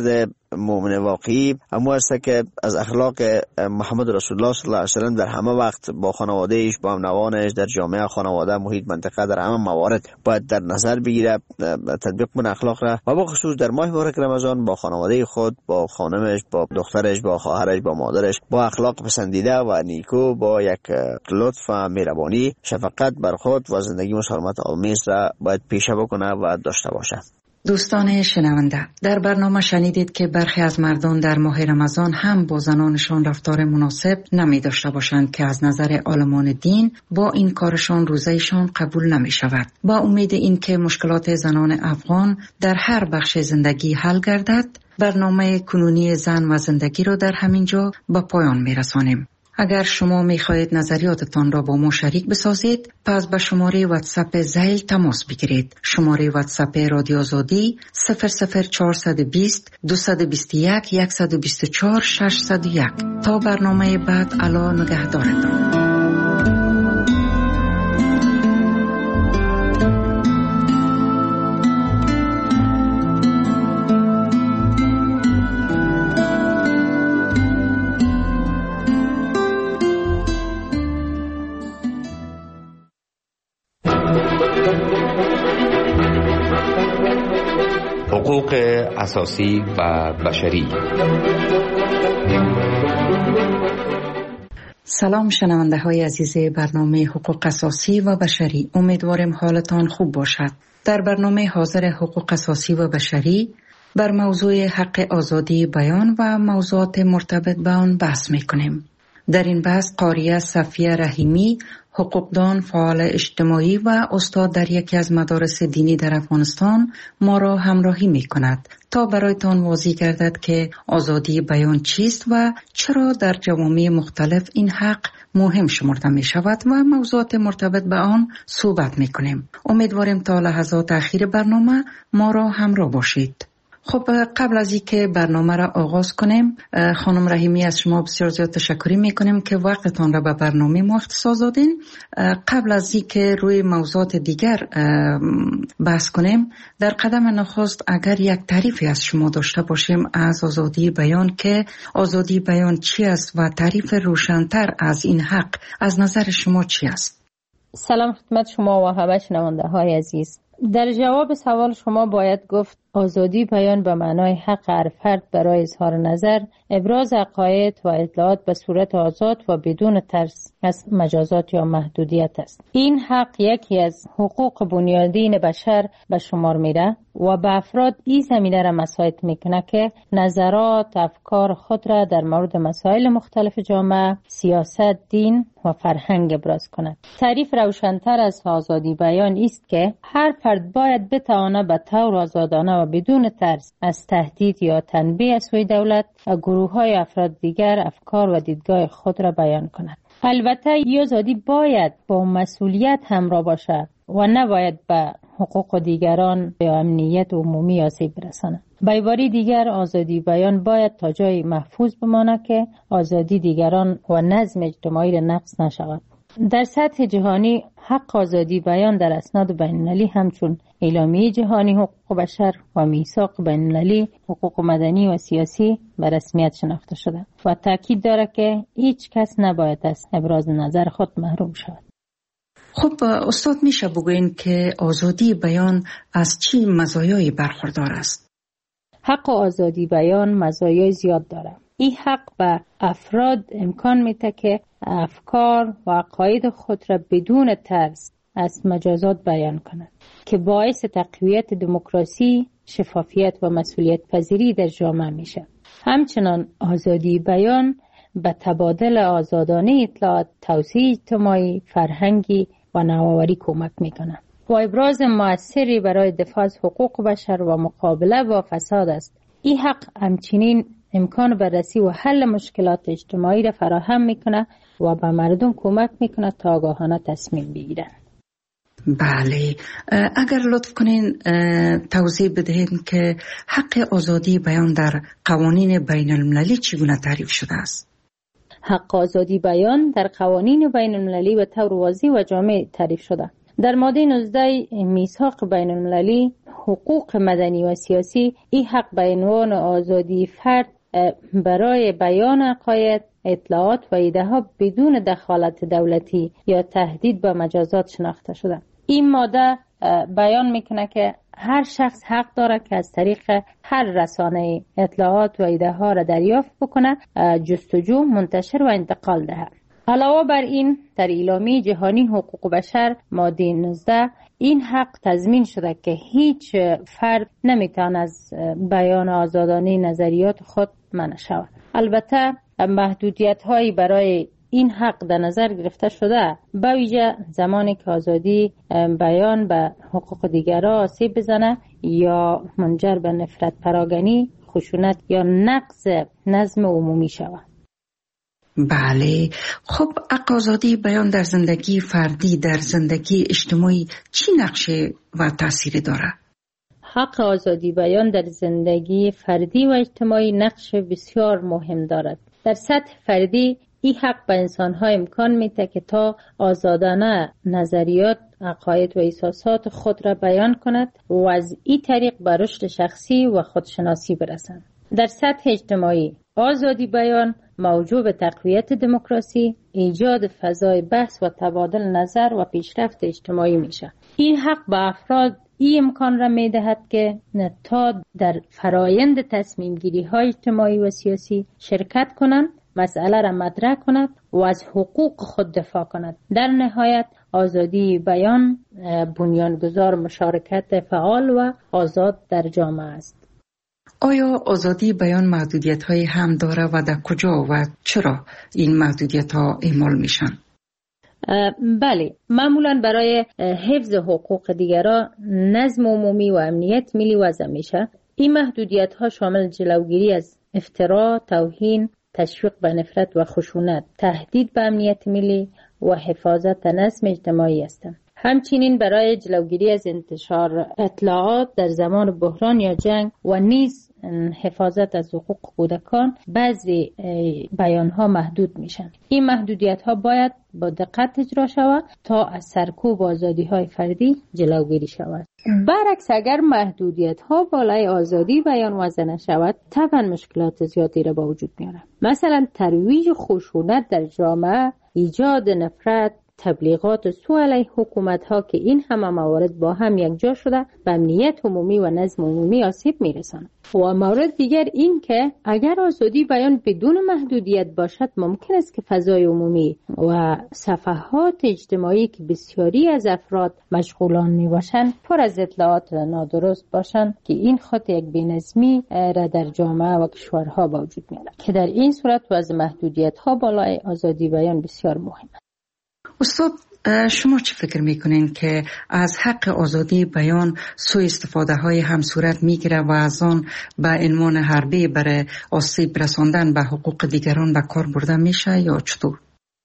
مؤمن واقعی همو است که از اخلاق محمد رسول الله صلی الله علیه و سلم در همه وقت با خانوادهش، با همنوانش، در جامعه، خانواده، محیط، منطقه، در همه موارد باید در نظر بگیره، تطبیق کنه اخلاق را، و با خصوص در ماه مبارک رمضان با خانواده خود، با خانمش، با دخترش، با خواهرش، با مادرش با اخلاق پسندیده و نیکو، با یک لطف و مهربانی، شفقت بر خود و زندگی مسالمت آمیز را باید پیشه بکنه و داشته باشه. دوستان شنونده، در برنامه شنیدید که برخی از مردان در ماه رمضان هم با زنانشان رفتار مناسب نمی داشته باشند که از نظر عالمان دین با این کارشان روزهشان قبول نمی شود. با امید این که مشکلات زنان افغان در هر بخش زندگی حل گردد، برنامه کنونی زن و زندگی را در همین جا به پایان می رسانیم. اگر شما می خواهید نظریاتتان را با ما شریک بسازید، پس به شماره واتساپ زیل تماس بگیرید. شماره واتساپ رادیو آزادی صفر صفر چهارصد و بیست دویست و بیست و یک صد و بیست و چهار ششصد و یک. تا برنامه بعد، الا نگهدارتان. حقوق اساسی و بشری. سلام شنونده های عزیز برنامه حقوق اساسی و بشری، امیدوارم حالتان خوب باشد. در برنامه حاضر حقوق اساسی و بشری بر موضوع حق آزادی بیان و موضوعات مرتبط به آن بحث می کنیم. در این بحث قاریه صفیه رحیمی، حقوقدان، فعال اجتماعی و استاد در یکی از مدارس دینی در افغانستان ما را همراهی می کند تا برایتان واضح گردد که آزادی بیان چیست و چرا در جوامع مختلف این حق مهم شمرده می شود و موضوعات مرتبط به آن صحبت می کنیم. امیدوارم تا لحظات اخیر برنامه ما را همراه باشید. خب قبل از اینکه برنامه را آغاز کنیم، خانم رحیمی از شما بسیار زیاد تشکری میکنیم که وقتتان را به برنامه ما اختصاص دادین. قبل از اینکه روی موضوعات دیگر بحث کنیم، در قدم نخست اگر یک تعریفی از شما داشته باشیم از آزادی بیان، که آزادی بیان چی است و تعریف روشن‌تر از این حق از نظر شما چی است؟ سلام خدمت شما و همه شنونده های عزیز. در جواب سوال شما باید گفت آزادی بیان به معنای حق هر فرد برای اظهار نظر، ابراز عقاید و اطلاعات به صورت آزاد و بدون ترس از مجازات یا محدودیت است. این حق یکی از حقوق بنیادین بشر به شمار میره و به افراد این زمینه را مساعد میکنه که نظرات، افکار خود را در مورد مسائل مختلف جامعه، سیاست، دین و فرهنگ ابراز کند. تعریف روشن‌تر از آزادی بیان است که هر فرد باید بتواند به طور آزادانه و بدون ترس از تهدید یا تنبیه از سوی دولت و گروه‌های افراد دیگر افکار و دیدگاه خود را بیان کند. البته این آزادی باید با مسئولیت همراه باشد و نباید به حقوق دیگران یا امنیت عمومی آسیب برساند. به عبارت دیگر، آزادی بیان باید تا جای محفوظ بماند که آزادی دیگران و نظم اجتماعی را نقض نشود. در سطح جهانی حق آزادی بیان در اسناد بین‌المللی همچون اعلامیه جهانی حقوق بشر و میثاق بین‌المللی حقوق مدنی و سیاسی به رسمیت شناخته شده و تاکید دارد که هیچ کس نباید از ابراز نظر خود محروم شود. خب استاد، میشه بگوین که آزادی بیان از چی مزایایی برخوردار است؟ حق آزادی بیان مزایای زیاد دارد. این حق به افراد امکان میده که افکار و عقاید خود را بدون ترس از مجازات بیان کنند که باعث تقویت دموکراسی، شفافیت و مسئولیت پذیری در جامعه میشه. همچنان آزادی بیان به تبادل آزادانه اطلاعات، توسعه اجتماعی، فرهنگی و نوآوری کمک میکنه و ابراز مؤثری برای دفاع از حقوق بشر و مقابله با فساد است. این حق همچنین امکان بررسی و حل مشکلات اجتماعی را فراهم میکنه و به مردم کمک میکنه تا آگاهانه تصمیم بگیرن. بله، اگر لطف کنین توضیح بدهید که حق آزادی بیان در قوانین بین المللی چگونه تعریف شده است؟ حق آزادی بیان در قوانین بین المللی به طور واضح و جامع تعریف شده. در ماده نوزده میثاق بین المللی حقوق مدنی و سیاسی این حق به عنوان آزادی فرد برای بیان عقاید، اطلاعات و ایده ها بدون دخالت دولتی یا تهدید به مجازات شناخته شده. این ماده بیان میکنه که هر شخص حق داره که از طریق هر رسانه اطلاعات و ایده ها را دریافت بکنه، جستجو، منتشر و انتقال دهد. علاوه بر این در اعلامیه جهانی حقوق بشر ماده نوزده این حق تضمین شده که هیچ فرد نمیتونه از بیان آزادانه نظریات خود منع شود. البته محدودیت هایی برای این حق در نظر گرفته شده، به ویژه زمانی که آزادی بیان به حقوق دیگران آسیب بزنه یا منجر به نفرت پراگنی، خشونت یا نقض نظم عمومی شود. بله، خب حق آزادی بیان در زندگی فردی، در زندگی اجتماعی چی نقشه و تأثیری داره؟ حق آزادی بیان در زندگی فردی و اجتماعی نقش بسیار مهم دارد. در سطح فردی این حق به انسان‌ها امکان میده که تا آزادانه نظریات، عقاید و احساسات خود را بیان کند و از این طریق به رشد شخصی و خودشناسی برسند. در سطح اجتماعی آزادی بیان موجب به تقویت دموکراسی، ایجاد فضای بحث و تبادل نظر و پیشرفت اجتماعی میشه. این حق به افراد این امکان را میدهد که تا در فرایند تصمیم گیری های اجتماعی و سیاسی شرکت کنند، مسئله را مطرح کند و از حقوق خود دفاع کند. در نهایت آزادی بیان بنیانگذار مشارکت فعال و آزاد در جامعه است. آیا آزادی بیان محدودیت های هم داره و در کجا و چرا این محدودیت ها اعمال میشن؟ بله، معمولا برای حفظ حقوق دیگران، نظم عمومی و امنیت ملی وضع میشه. این محدودیت ها شامل جلوگیری از افترا، توهین، تشویق به نفرت و خشونت، تهدید به امنیت ملی و حفاظت نظم اجتماعی هستند. همچنین برای جلوگیری از انتشار اطلاعات در زمان بحران یا جنگ و نیز حفاظت از حقوق کودکان بعضی بیانها محدود میشن. این محدودیت ها باید با دقت اجرا شود تا از سرکوب آزادی های فردی جلوگیری شود. برعکس اگر محدودیت ها بالای آزادی بیان وضع نشود، طبعا مشکلات زیادی را به وجود میاره. مثلا ترویج خشونت در جامعه، ایجاد نفرت، تبلیغات سوء علیه حکومت ها که این همه موارد با هم یکجا شده به امنیت عمومی و نظم عمومی آسیب میرساند. و مورد دیگر این که اگر آزادی بیان بدون محدودیت باشد، ممکن است که فضای عمومی و صفحات اجتماعی که بسیاری از افراد مشغولان می باشند پر از اطلاعات نادرست باشند که این خود یک بی‌نظمی را در جامعه و کشورها به وجود میارد که در این صورت وضع محدودیت ها بالای آزادی بیان بسیار مهم است. استاد، شما چه فکر میکنین که از حق آزادی بیان سوء استفاده های هم صورت میگیره و از آن به عنوان حربه برای آسیب رساندن به حقوق دیگران به کار برده میشه یا چطور؟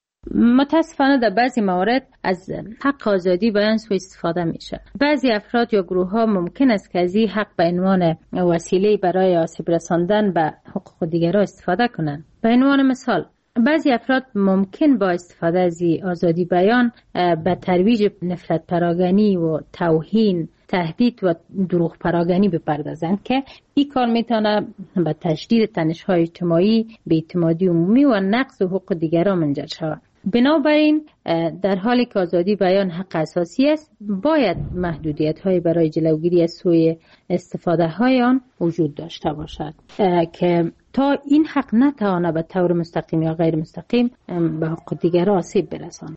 متاسفانه در بعضی موارد از حق آزادی بیان سوء استفاده میشه. بعضی افراد یا گروه ها ممکن است که از این حق به عنوان وسیله برای آسیب رساندن به حقوق دیگران استفاده کنند. به عنوان مثال، بعضی افراد ممکن با استفاده از آزادی بیان به ترویج نفرت پراگنی و توهین، تهدید و دروغ پراگنی بپردازند که این کار میتونه به تشدید تنش‌های اجتماعی، بی‌اعتمادی عمومی و نقض حقوق دیگران منجر شود. بنابراین در حالی که آزادی بیان حق اساسی است، باید محدودیت‌های برای جلوگیری از سوء استفاده‌های آن وجود داشته باشد که تا این حق نتواند به طور مستقیم یا غیر مستقیم به حقوق دیگران آسیب برساند.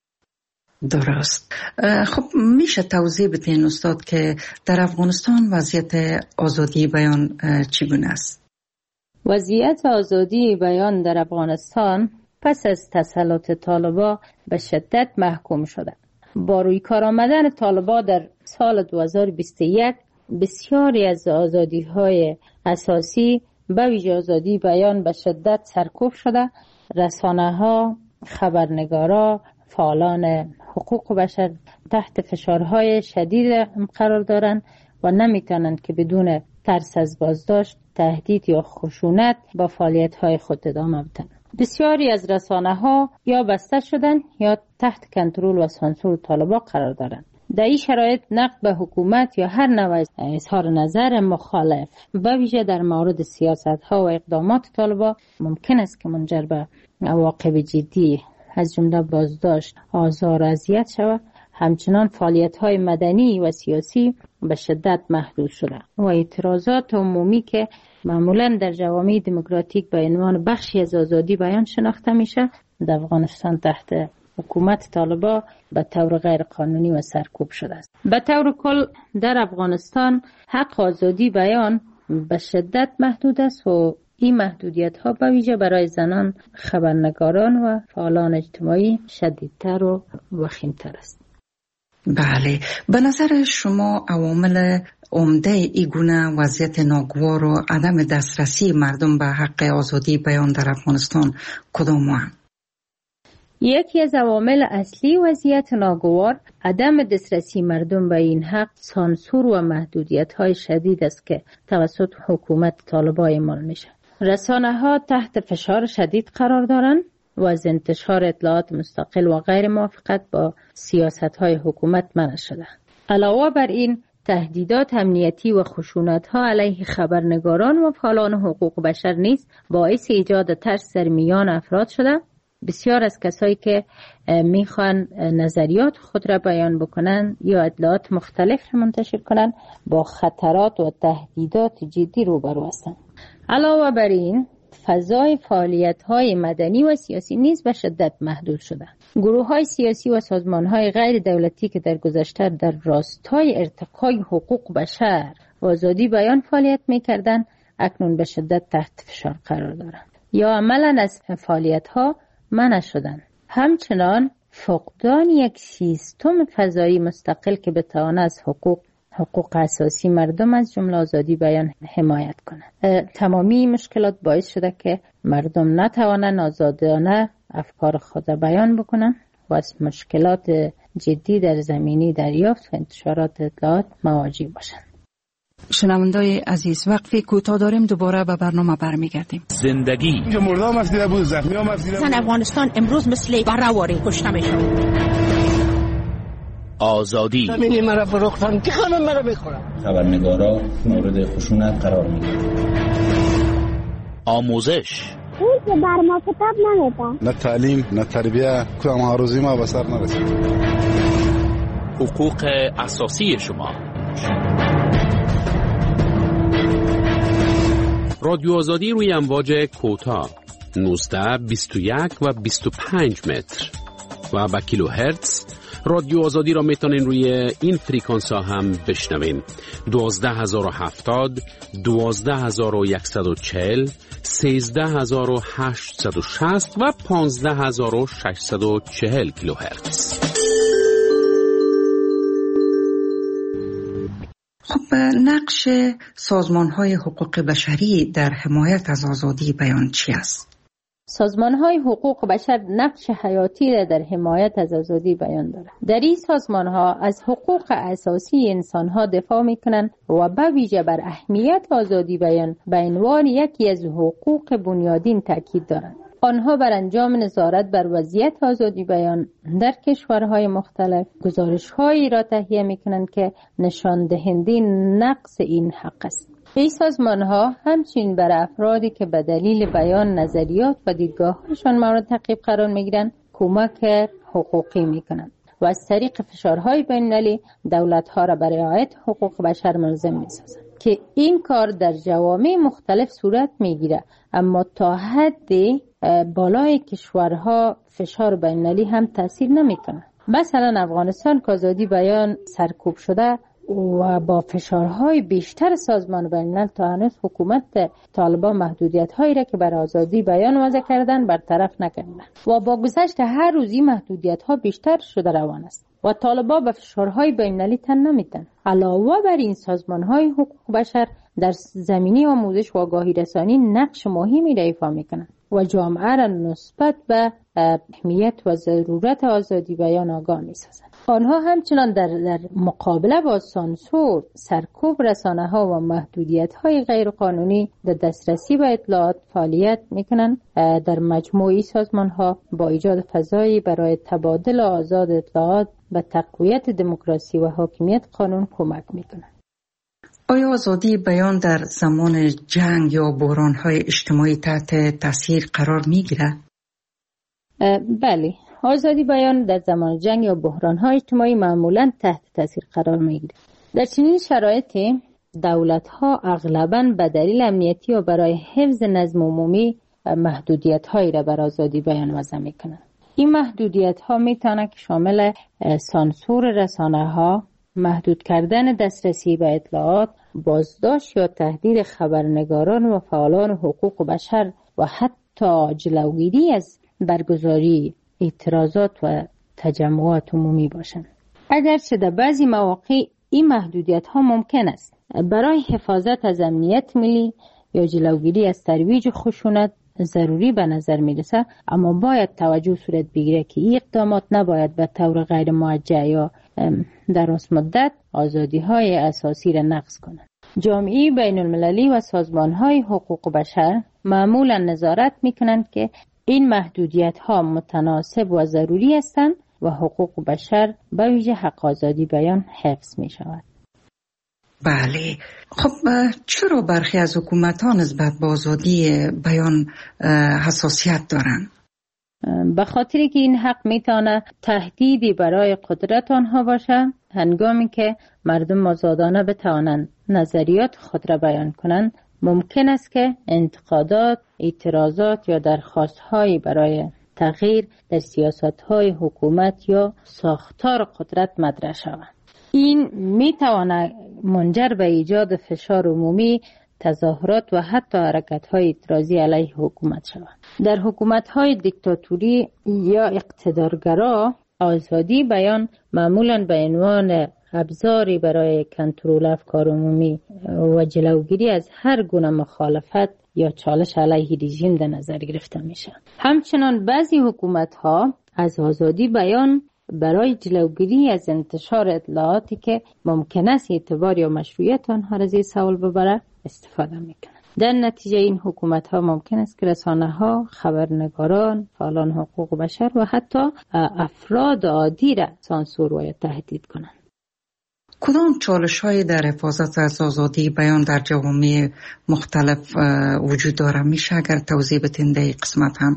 درست. خب میشه توضیح بدین استاد که در افغانستان وضعیت آزادی بیان چگونه است؟ وضعیت آزادی بیان در افغانستان پس از تسلط طالبان به شدت محکوم شده. با روی کار آمدن طالبان در سال دو هزار و بیست و یک بسیاری از آزادی‌های اساسی به ویژه آزادی بیان به شدت سرکوب شده. رسانه‌ها، خبرنگارا، فعالان حقوق بشر تحت فشارهای شدید قرار دارند و نمیتونند که بدون ترس از بازداشت، تهدید یا خشونت با فعالیت‌های خود ادامه بدن. بسیاری از رسانه‌ها یا بسته شدن یا تحت کنترل و سانسور طالبان قرار دارند. در این شرایط نقد به حکومت یا هر نوع اظهار نظر مخالف به ویژه در مورد سیاست‌ها و اقدامات طالبان ممکن است که منجر به عواقب جدی از جمله بازداشت، آزار و اذیت شود. همچنان فعالیت‌های مدنی و سیاسی به شدت محدود شده و اعتراضات عمومی که معمولاً در جوامع دموکراتیک به عنوان بخشی از آزادی بیان شناخته میشه، در افغانستان تحت حکومت طالبان به طور غیر قانونی و سرکوب شده است. به طور کل در افغانستان حق آزادی بیان به شدت محدود است و این محدودیت ها به ویژه برای زنان، خبرنگاران و فعالان اجتماعی شدیدتر و وخیمتر است. بله، به نظر شما عوامل عمده ای گونه وضعیت ناگوار و عدم دسترسی مردم به حق آزادی بیان در افغانستان کدام هستند؟ یکی از عوامل اصلی وضعیت ناگوار عدم دسترسی مردم به این حق سانسور و محدودیت‌های شدید است که توسط حکومت طالبان اعمال میشه. رسانه‌ها تحت فشار شدید قرار دارند و از انتشار اطلاعات مستقل و غیر موافقت با سیاست‌های حکومت منع شده. علاوه بر این تهدیدات امنیتی و خشونت‌ها علیه خبرنگاران و فعالان حقوق بشر نیز باعث ایجاد ترس در میان افراد شده. بسیار از کسایی که میخوان نظریات خود را بیان بکنن یا اطلاعات مختلف را منتشر کنن با خطرات و تهدیدات جدی روبرو هستند. علاوه بر این فضای فعالیت‌های مدنی و سیاسی نیز به شدت محدود شده. گروه‌های سیاسی و سازمان‌های غیر دولتی که در گذشته در راستای ارتقای حقوق بشر و آزادی بیان فعالیت می‌کردند، اکنون به شدت تحت فشار قرار دارند یا عملاً از فعالیت‌ها منع شدند. همچنان فقدان یک سیستم فضایی مستقل که بتواند از حقوق حقوق اساسی مردم از جمله آزادی بیان حمایت کنند. تمامی مشکلات باعث شده که مردم نتوانند آزادانه افکار خود را بیان بکنند و از مشکلات جدی در زمینه دریافت و انتشارات اطلاعات مواجه باشند. شنوندای عزیز، وقفی کوتاه داریم، دوباره به برنامه برمیگردیم. زندگی اینجا مردم مسئله بود، زخمی ها مسئله بود. زن افغانستان امروز مثل برهواری کشته میشن. آزادی زمینی مرا فروختن که خانم مرا بخورن. خبرنگارا مورد خشونت قرار میگیرن. آموزش اون که بر ما کتاب نمیده. نه تعلیم نه تربیه، کدام آرزوی ما به سر نرسید. حقوق اساسی شما. رادیو آزادی روی امواج کوتاه نوزده، بیست و یک و بیست و پنج متر و با کیلو هرتز. رادیو آزادی را میتونین روی این فریکانس ها هم بشنوین: دوازده هزار و هفتاد، دوازده هزار و صد و چهل، سیزده هزار و هشتصد و شصت و پانزده هزار و ششصد و چهل کیلو هرتز. خب، نقش سازمان‌های حقوق بشری در حمایت از آزادی بیان چی است؟ سازمان‌های حقوق بشر نقش حیاتی را در حمایت از آزادی بیان دارند. در این سازمان‌ها از حقوق اساسی انسان‌ها دفاع می‌کنند و به ویژه بر اهمیت آزادی بیان به عنوان یکی از حقوق بنیادین تاکید دارند. آنها بر انجام نظارت بر وضعیت آزادی بیان در کشورهای مختلف گزارش‌هایی را تهیه می‌کنند که نشان دهنده نقص این حق است. این سازمان‌ها همچنین بر افرادی که به دلیل بیان نظریات و دیدگاه‌هایشان مورد تعقیب قرار می‌گیرند کمک حقوقی می‌کنند و از طریق فشارهای بین‌المللی دولت‌ها را برای رعایت حقوق بشر ملزم می‌سازند که این کار در جوامع مختلف صورت می‌گیرد، اما تا حدی بالای کشورها فشار بین‌المللی هم تاثیر نمی‌کند. مثلا افغانستان که آزادی بیان سرکوب شده و با فشارهای بیشتر سازمان بین‌الملل تا هنوز حکومت طالبان محدودیت‌هایی را که بر آزادی بیان وضع کردن برطرف نکردند و با گذشت هر روزی محدودیت‌ها بیشتر شده روان است و طالبان به فشارهای بین‌المللی تن نمی‌دهند. علاوه بر این سازمان‌های حقوق بشر در زمینه آموزش و آگاهی رسانی نقش مهمی را ایفا می‌کنند و جامعه را نسبت به اهمیت و ضرورت آزادی بیان آگاه می سازند. آنها همچنان در, در مقابله با سانسور، سرکوب رسانه ها و محدودیت های غیر قانونی در دسترسی به اطلاعات فعالیت می کنند. در مجموعی سازمان ها با ایجاد فضایی برای تبادل آزاد اطلاعات به تقویت دموکراسی و حاکمیت قانون کمک می کنند. آیا آزادی بیان در زمان جنگ یا بحران‌های اجتماعی تحت تاثیر قرار می‌گیرد؟ بله، آزادی بیان در زمان جنگ یا بحران‌های اجتماعی معمولاً تحت تاثیر قرار می‌گیرد. در چنین شرایطی دولت‌ها اغلباً به دلیل امنیتی و برای حفظ نظم عمومی محدودیت‌هایی را بر آزادی بیان وضع می‌کنند. این محدودیت‌ها می‌تواند که شامل سانسور رسانه‌ها، محدود کردن دسترسی به اطلاعات، بازداشت یا تهدید خبرنگاران و فعالان حقوق بشر و حتی جلوگیری از برگزاری اعتراضات و تجمعات عمومی باشند. اگرچه در بعضی مواقع این محدودیت ها ممکن است برای حفاظت از امنیت ملی یا جلوگیری از ترویج خشونت ضروری به نظر می رسد، اما باید توجه صورت بگیره که این اقدامات نباید به طور غیر موجه یا دراز مدت آزادی های اساسی را نقض کنند. جامعه بین المللی و سازمان های حقوق بشر معمولا نظارت می کنند که این محدودیت ها متناسب و ضروری هستند و حقوق بشر به ویژه حق آزادی بیان حفظ می شود. بله، خب چرا برخی از حکومت‌ها نسبت به آزادی بیان حساسیت دارند؟ به خاطری که این حق میتونه تهدیدی برای قدرت آنها باشه، هنگامی که مردم آزادانه بتوانند نظریات خود را بیان کنند، ممکن است که انتقادات، اعتراضات یا درخواست‌هایی برای تغییر در سیاست‌های حکومت یا ساختار قدرت مطرح شوند. این میتواند منجر به ایجاد فشار عمومی، تظاهرات و حتی حرکت‌های اعتراضی علیه حکومت شود. در حکومت‌های دیکتاتوری یا اقتدارگرا، آزادی بیان معمولاً به عنوان ابزاری برای کنترل افکار عمومی و جلوگیری از هر گونه مخالفت یا چالش علیه رژیم در نظر گرفته میشه. همچنان بعضی حکومت‌ها از آزادی بیان برای جلوگیری از انتشار اطلاعاتی که ممکن است اعتبار یا مشروعیت آنها را زیر سوال ببره استفاده میکنند. در نتیجه این حکومت ها ممکن است که رسانه ها، خبرنگاران، فعالان حقوق بشر و حتی افراد عادی را سانسور و یا تهدید کنند. کدام چالش های در حفاظت از آزادی بیان در جوامع مختلف وجود داره؟ میشه اگر توضیح بدین در این قسمت هم؟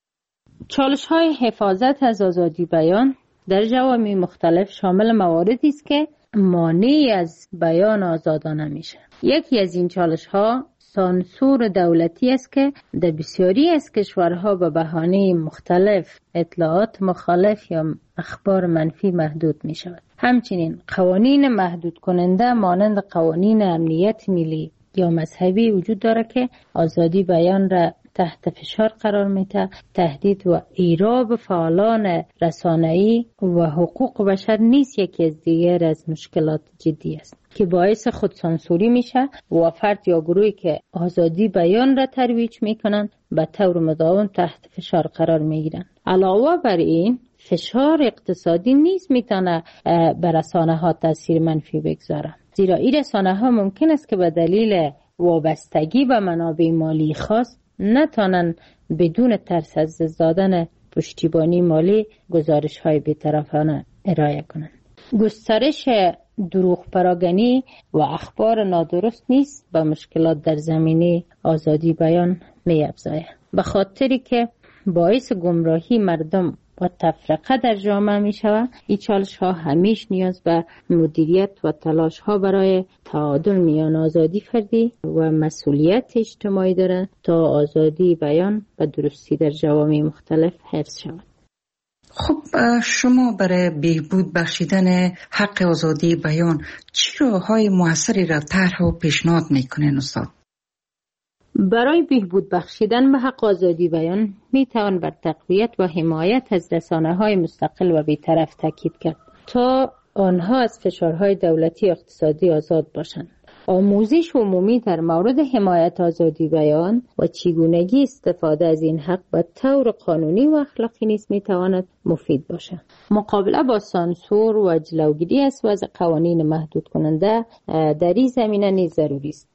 چالش های حفاظت از آزادی بیان در جوامع مختلف شامل مواردی است که مانع از بیان آزادانه میشه. یکی از این چالش ها سانسور دولتی است که در بسیاری از کشورها به بهانه مختلف اطلاعات مخالف یا اخبار منفی محدود می شود. همچنین قوانین محدود کننده مانند قوانین امنیت ملی یا مذهبی وجود داره که آزادی بیان را تحت فشار قرار میده. تهدید و ایراب فعالان رسانه‌ای و حقوق بشر نیز یکی از دیگر از مشکلات جدی است که باعث خودسانسوری میشه و فرد یا گروهی که آزادی بیان را ترویج میکنن به طور مداوم تحت فشار قرار میگیرن. علاوه بر این فشار اقتصادی نیز میتونه بر رسانه ها تاثیر منفی بگذاره، زیرا این رسانه ها ممکن است که به دلیل وابستگی به منابع مالی خاص نتانن بدون ترس از دادن پشتیبانی مالی گزارش های بی‌طرفانه ارائه کنند. گسترش دروغ پراگنی و اخبار نادرست نیست به مشکلات در زمینه آزادی بیان می افزاید، به خاطری که باعث گمراهی مردم و تفرقه در جامعه می شود. این چالش ها همیش نیاز به مدیریت و تلاش ها برای تعادل میان آزادی فردی و مسئولیت اجتماعی دارند تا آزادی بیان و درستی در جوامع مختلف حفظ شود. خب شما برای بهبود بخشیدن حق آزادی بیان چه راه‌های موثری را طرح و پیشنهاد میکنین استاد؟ برای بهبود بخشیدن به حق آزادی بیان می توان بر تقویت و حمایت از رسانه‌های مستقل و بی‌طرف تاکید کرد تا آنها از فشارهای دولتی اقتصادی آزاد باشند. آموزش عمومی در مورد حمایت آزادی بیان و چگونگی استفاده از این حق به طور قانونی و اخلاقی نیز میتواند مفید باشد. مقابله با سانسور و جلوگیری از وضع قوانین محدود کننده در این زمینه نیز ضروری است.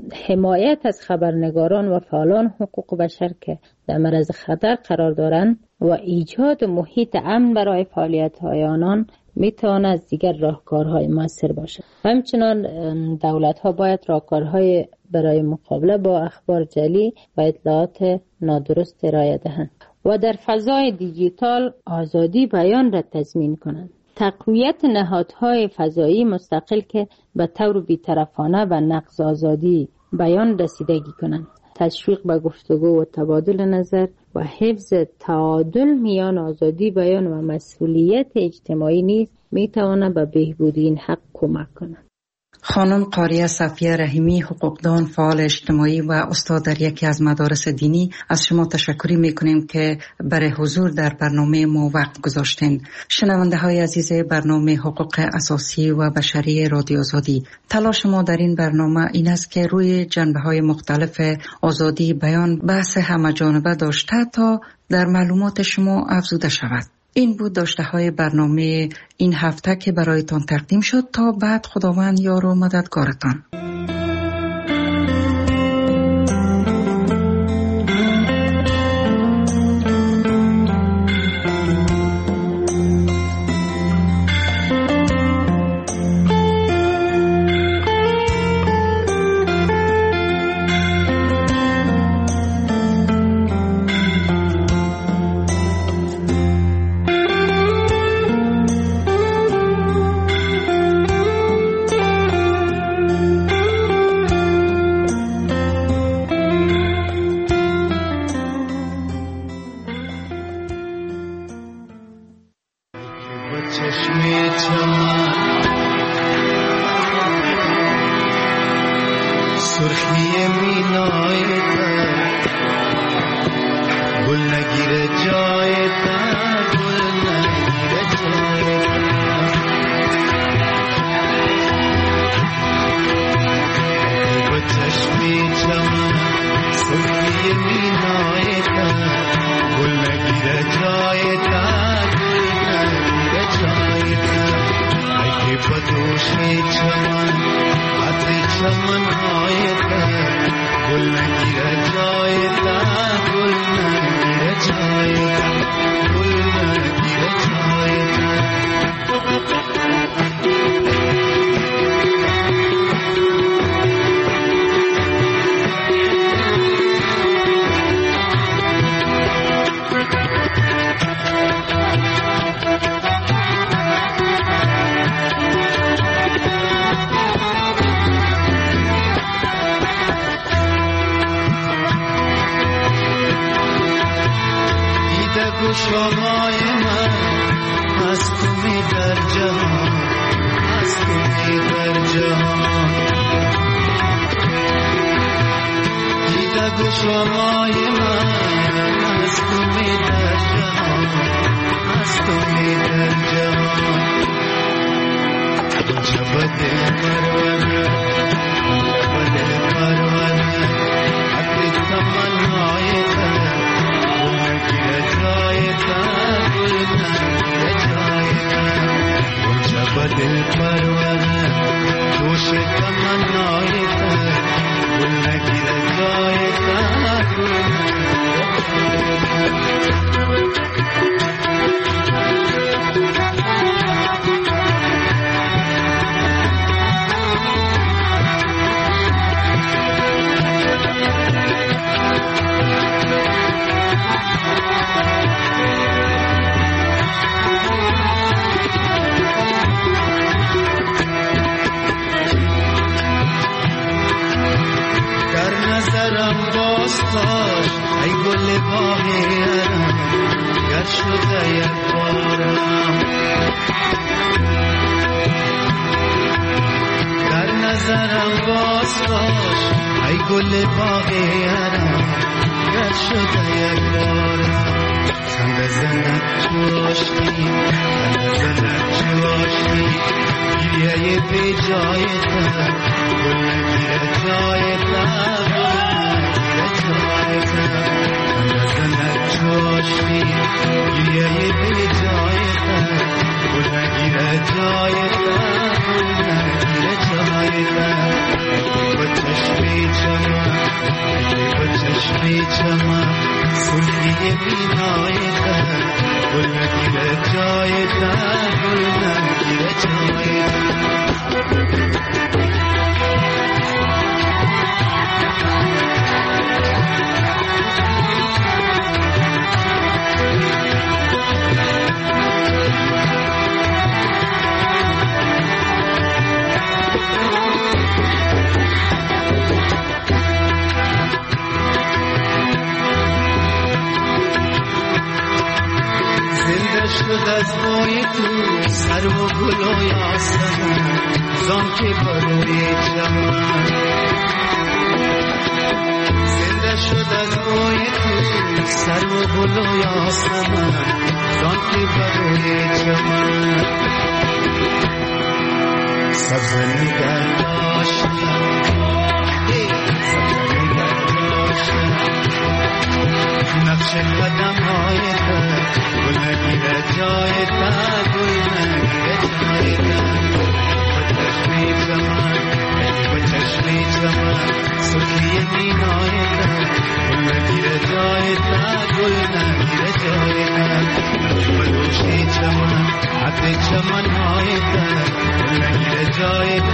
حمایت از خبرنگاران و فعالان حقوق بشر که در معرض خطر قرار دارند و ایجاد محیط امن برای فعالیت‌های آنان میتواند از دیگر راهکارهای موثر باشد. همچنان دولت‌ها باید راهکارهای برای مقابله با اخبار جعلی و اطلاعات نادرست ارائه دهند و در فضای دیجیتال آزادی بیان را تضمین کنند. تقویت نهادهای فضایی مستقل که به طور بی‌طرفانه و نقض آزادی بیان رسیدگی کنند. تشویق به گفتگو و تبادل نظر و حفظ تعادل میان آزادی بیان و مسئولیت اجتماعی نیز میتواند به بهبود این حق کمک کند. خانم قاریه صفیه رحیمی، حقوقدان، فعال اجتماعی و استاد در یکی از مدارس دینی، از شما تشکر میکنیم که برای حضور در برنامه ما وقت گذاشتین. شنونده های عزیز برنامه حقوق اساسی و بشری رادیو آزادی، تلاش ما در این برنامه این است که روی جنبه های مختلف آزادی بیان بحث همه‌جانبه داشته تا در معلومات شما افزوده شود. این بود داشته های برنامه این هفته که برایتان تقدیم شد. تا بعد خداوند یار و مددگارتان. در نظرم باز باش ای گل باغ یارم گر شده یک بارم خنده زنت چوشتی خنده زنت چوشتی گریه بی جای تا گل نگیره جای تا چوشتی گریه بی جای تا گل نگیره جای تا گل نگیره جای تا با چشمی چما با چشمی چما سرخی بینای تا گل نگیره جای تا گل نگیره جای تا شد از بای تو سر و گل و یاسمن زان که بروی چمن زنده شد از بای تو سر و گل و یاسمن زان که بروی چمن سبز نگه داشتم سبز نگه داشتم نقش قدم های تا گل نگیره جای تا گل نگیره جای تا با چشمی چمن با چشمی چمن سرخی مینای تا گل نگیره جای تا گل نگیره جای تا با دوشی چمن حد چمن های تا گل نگیره جای تا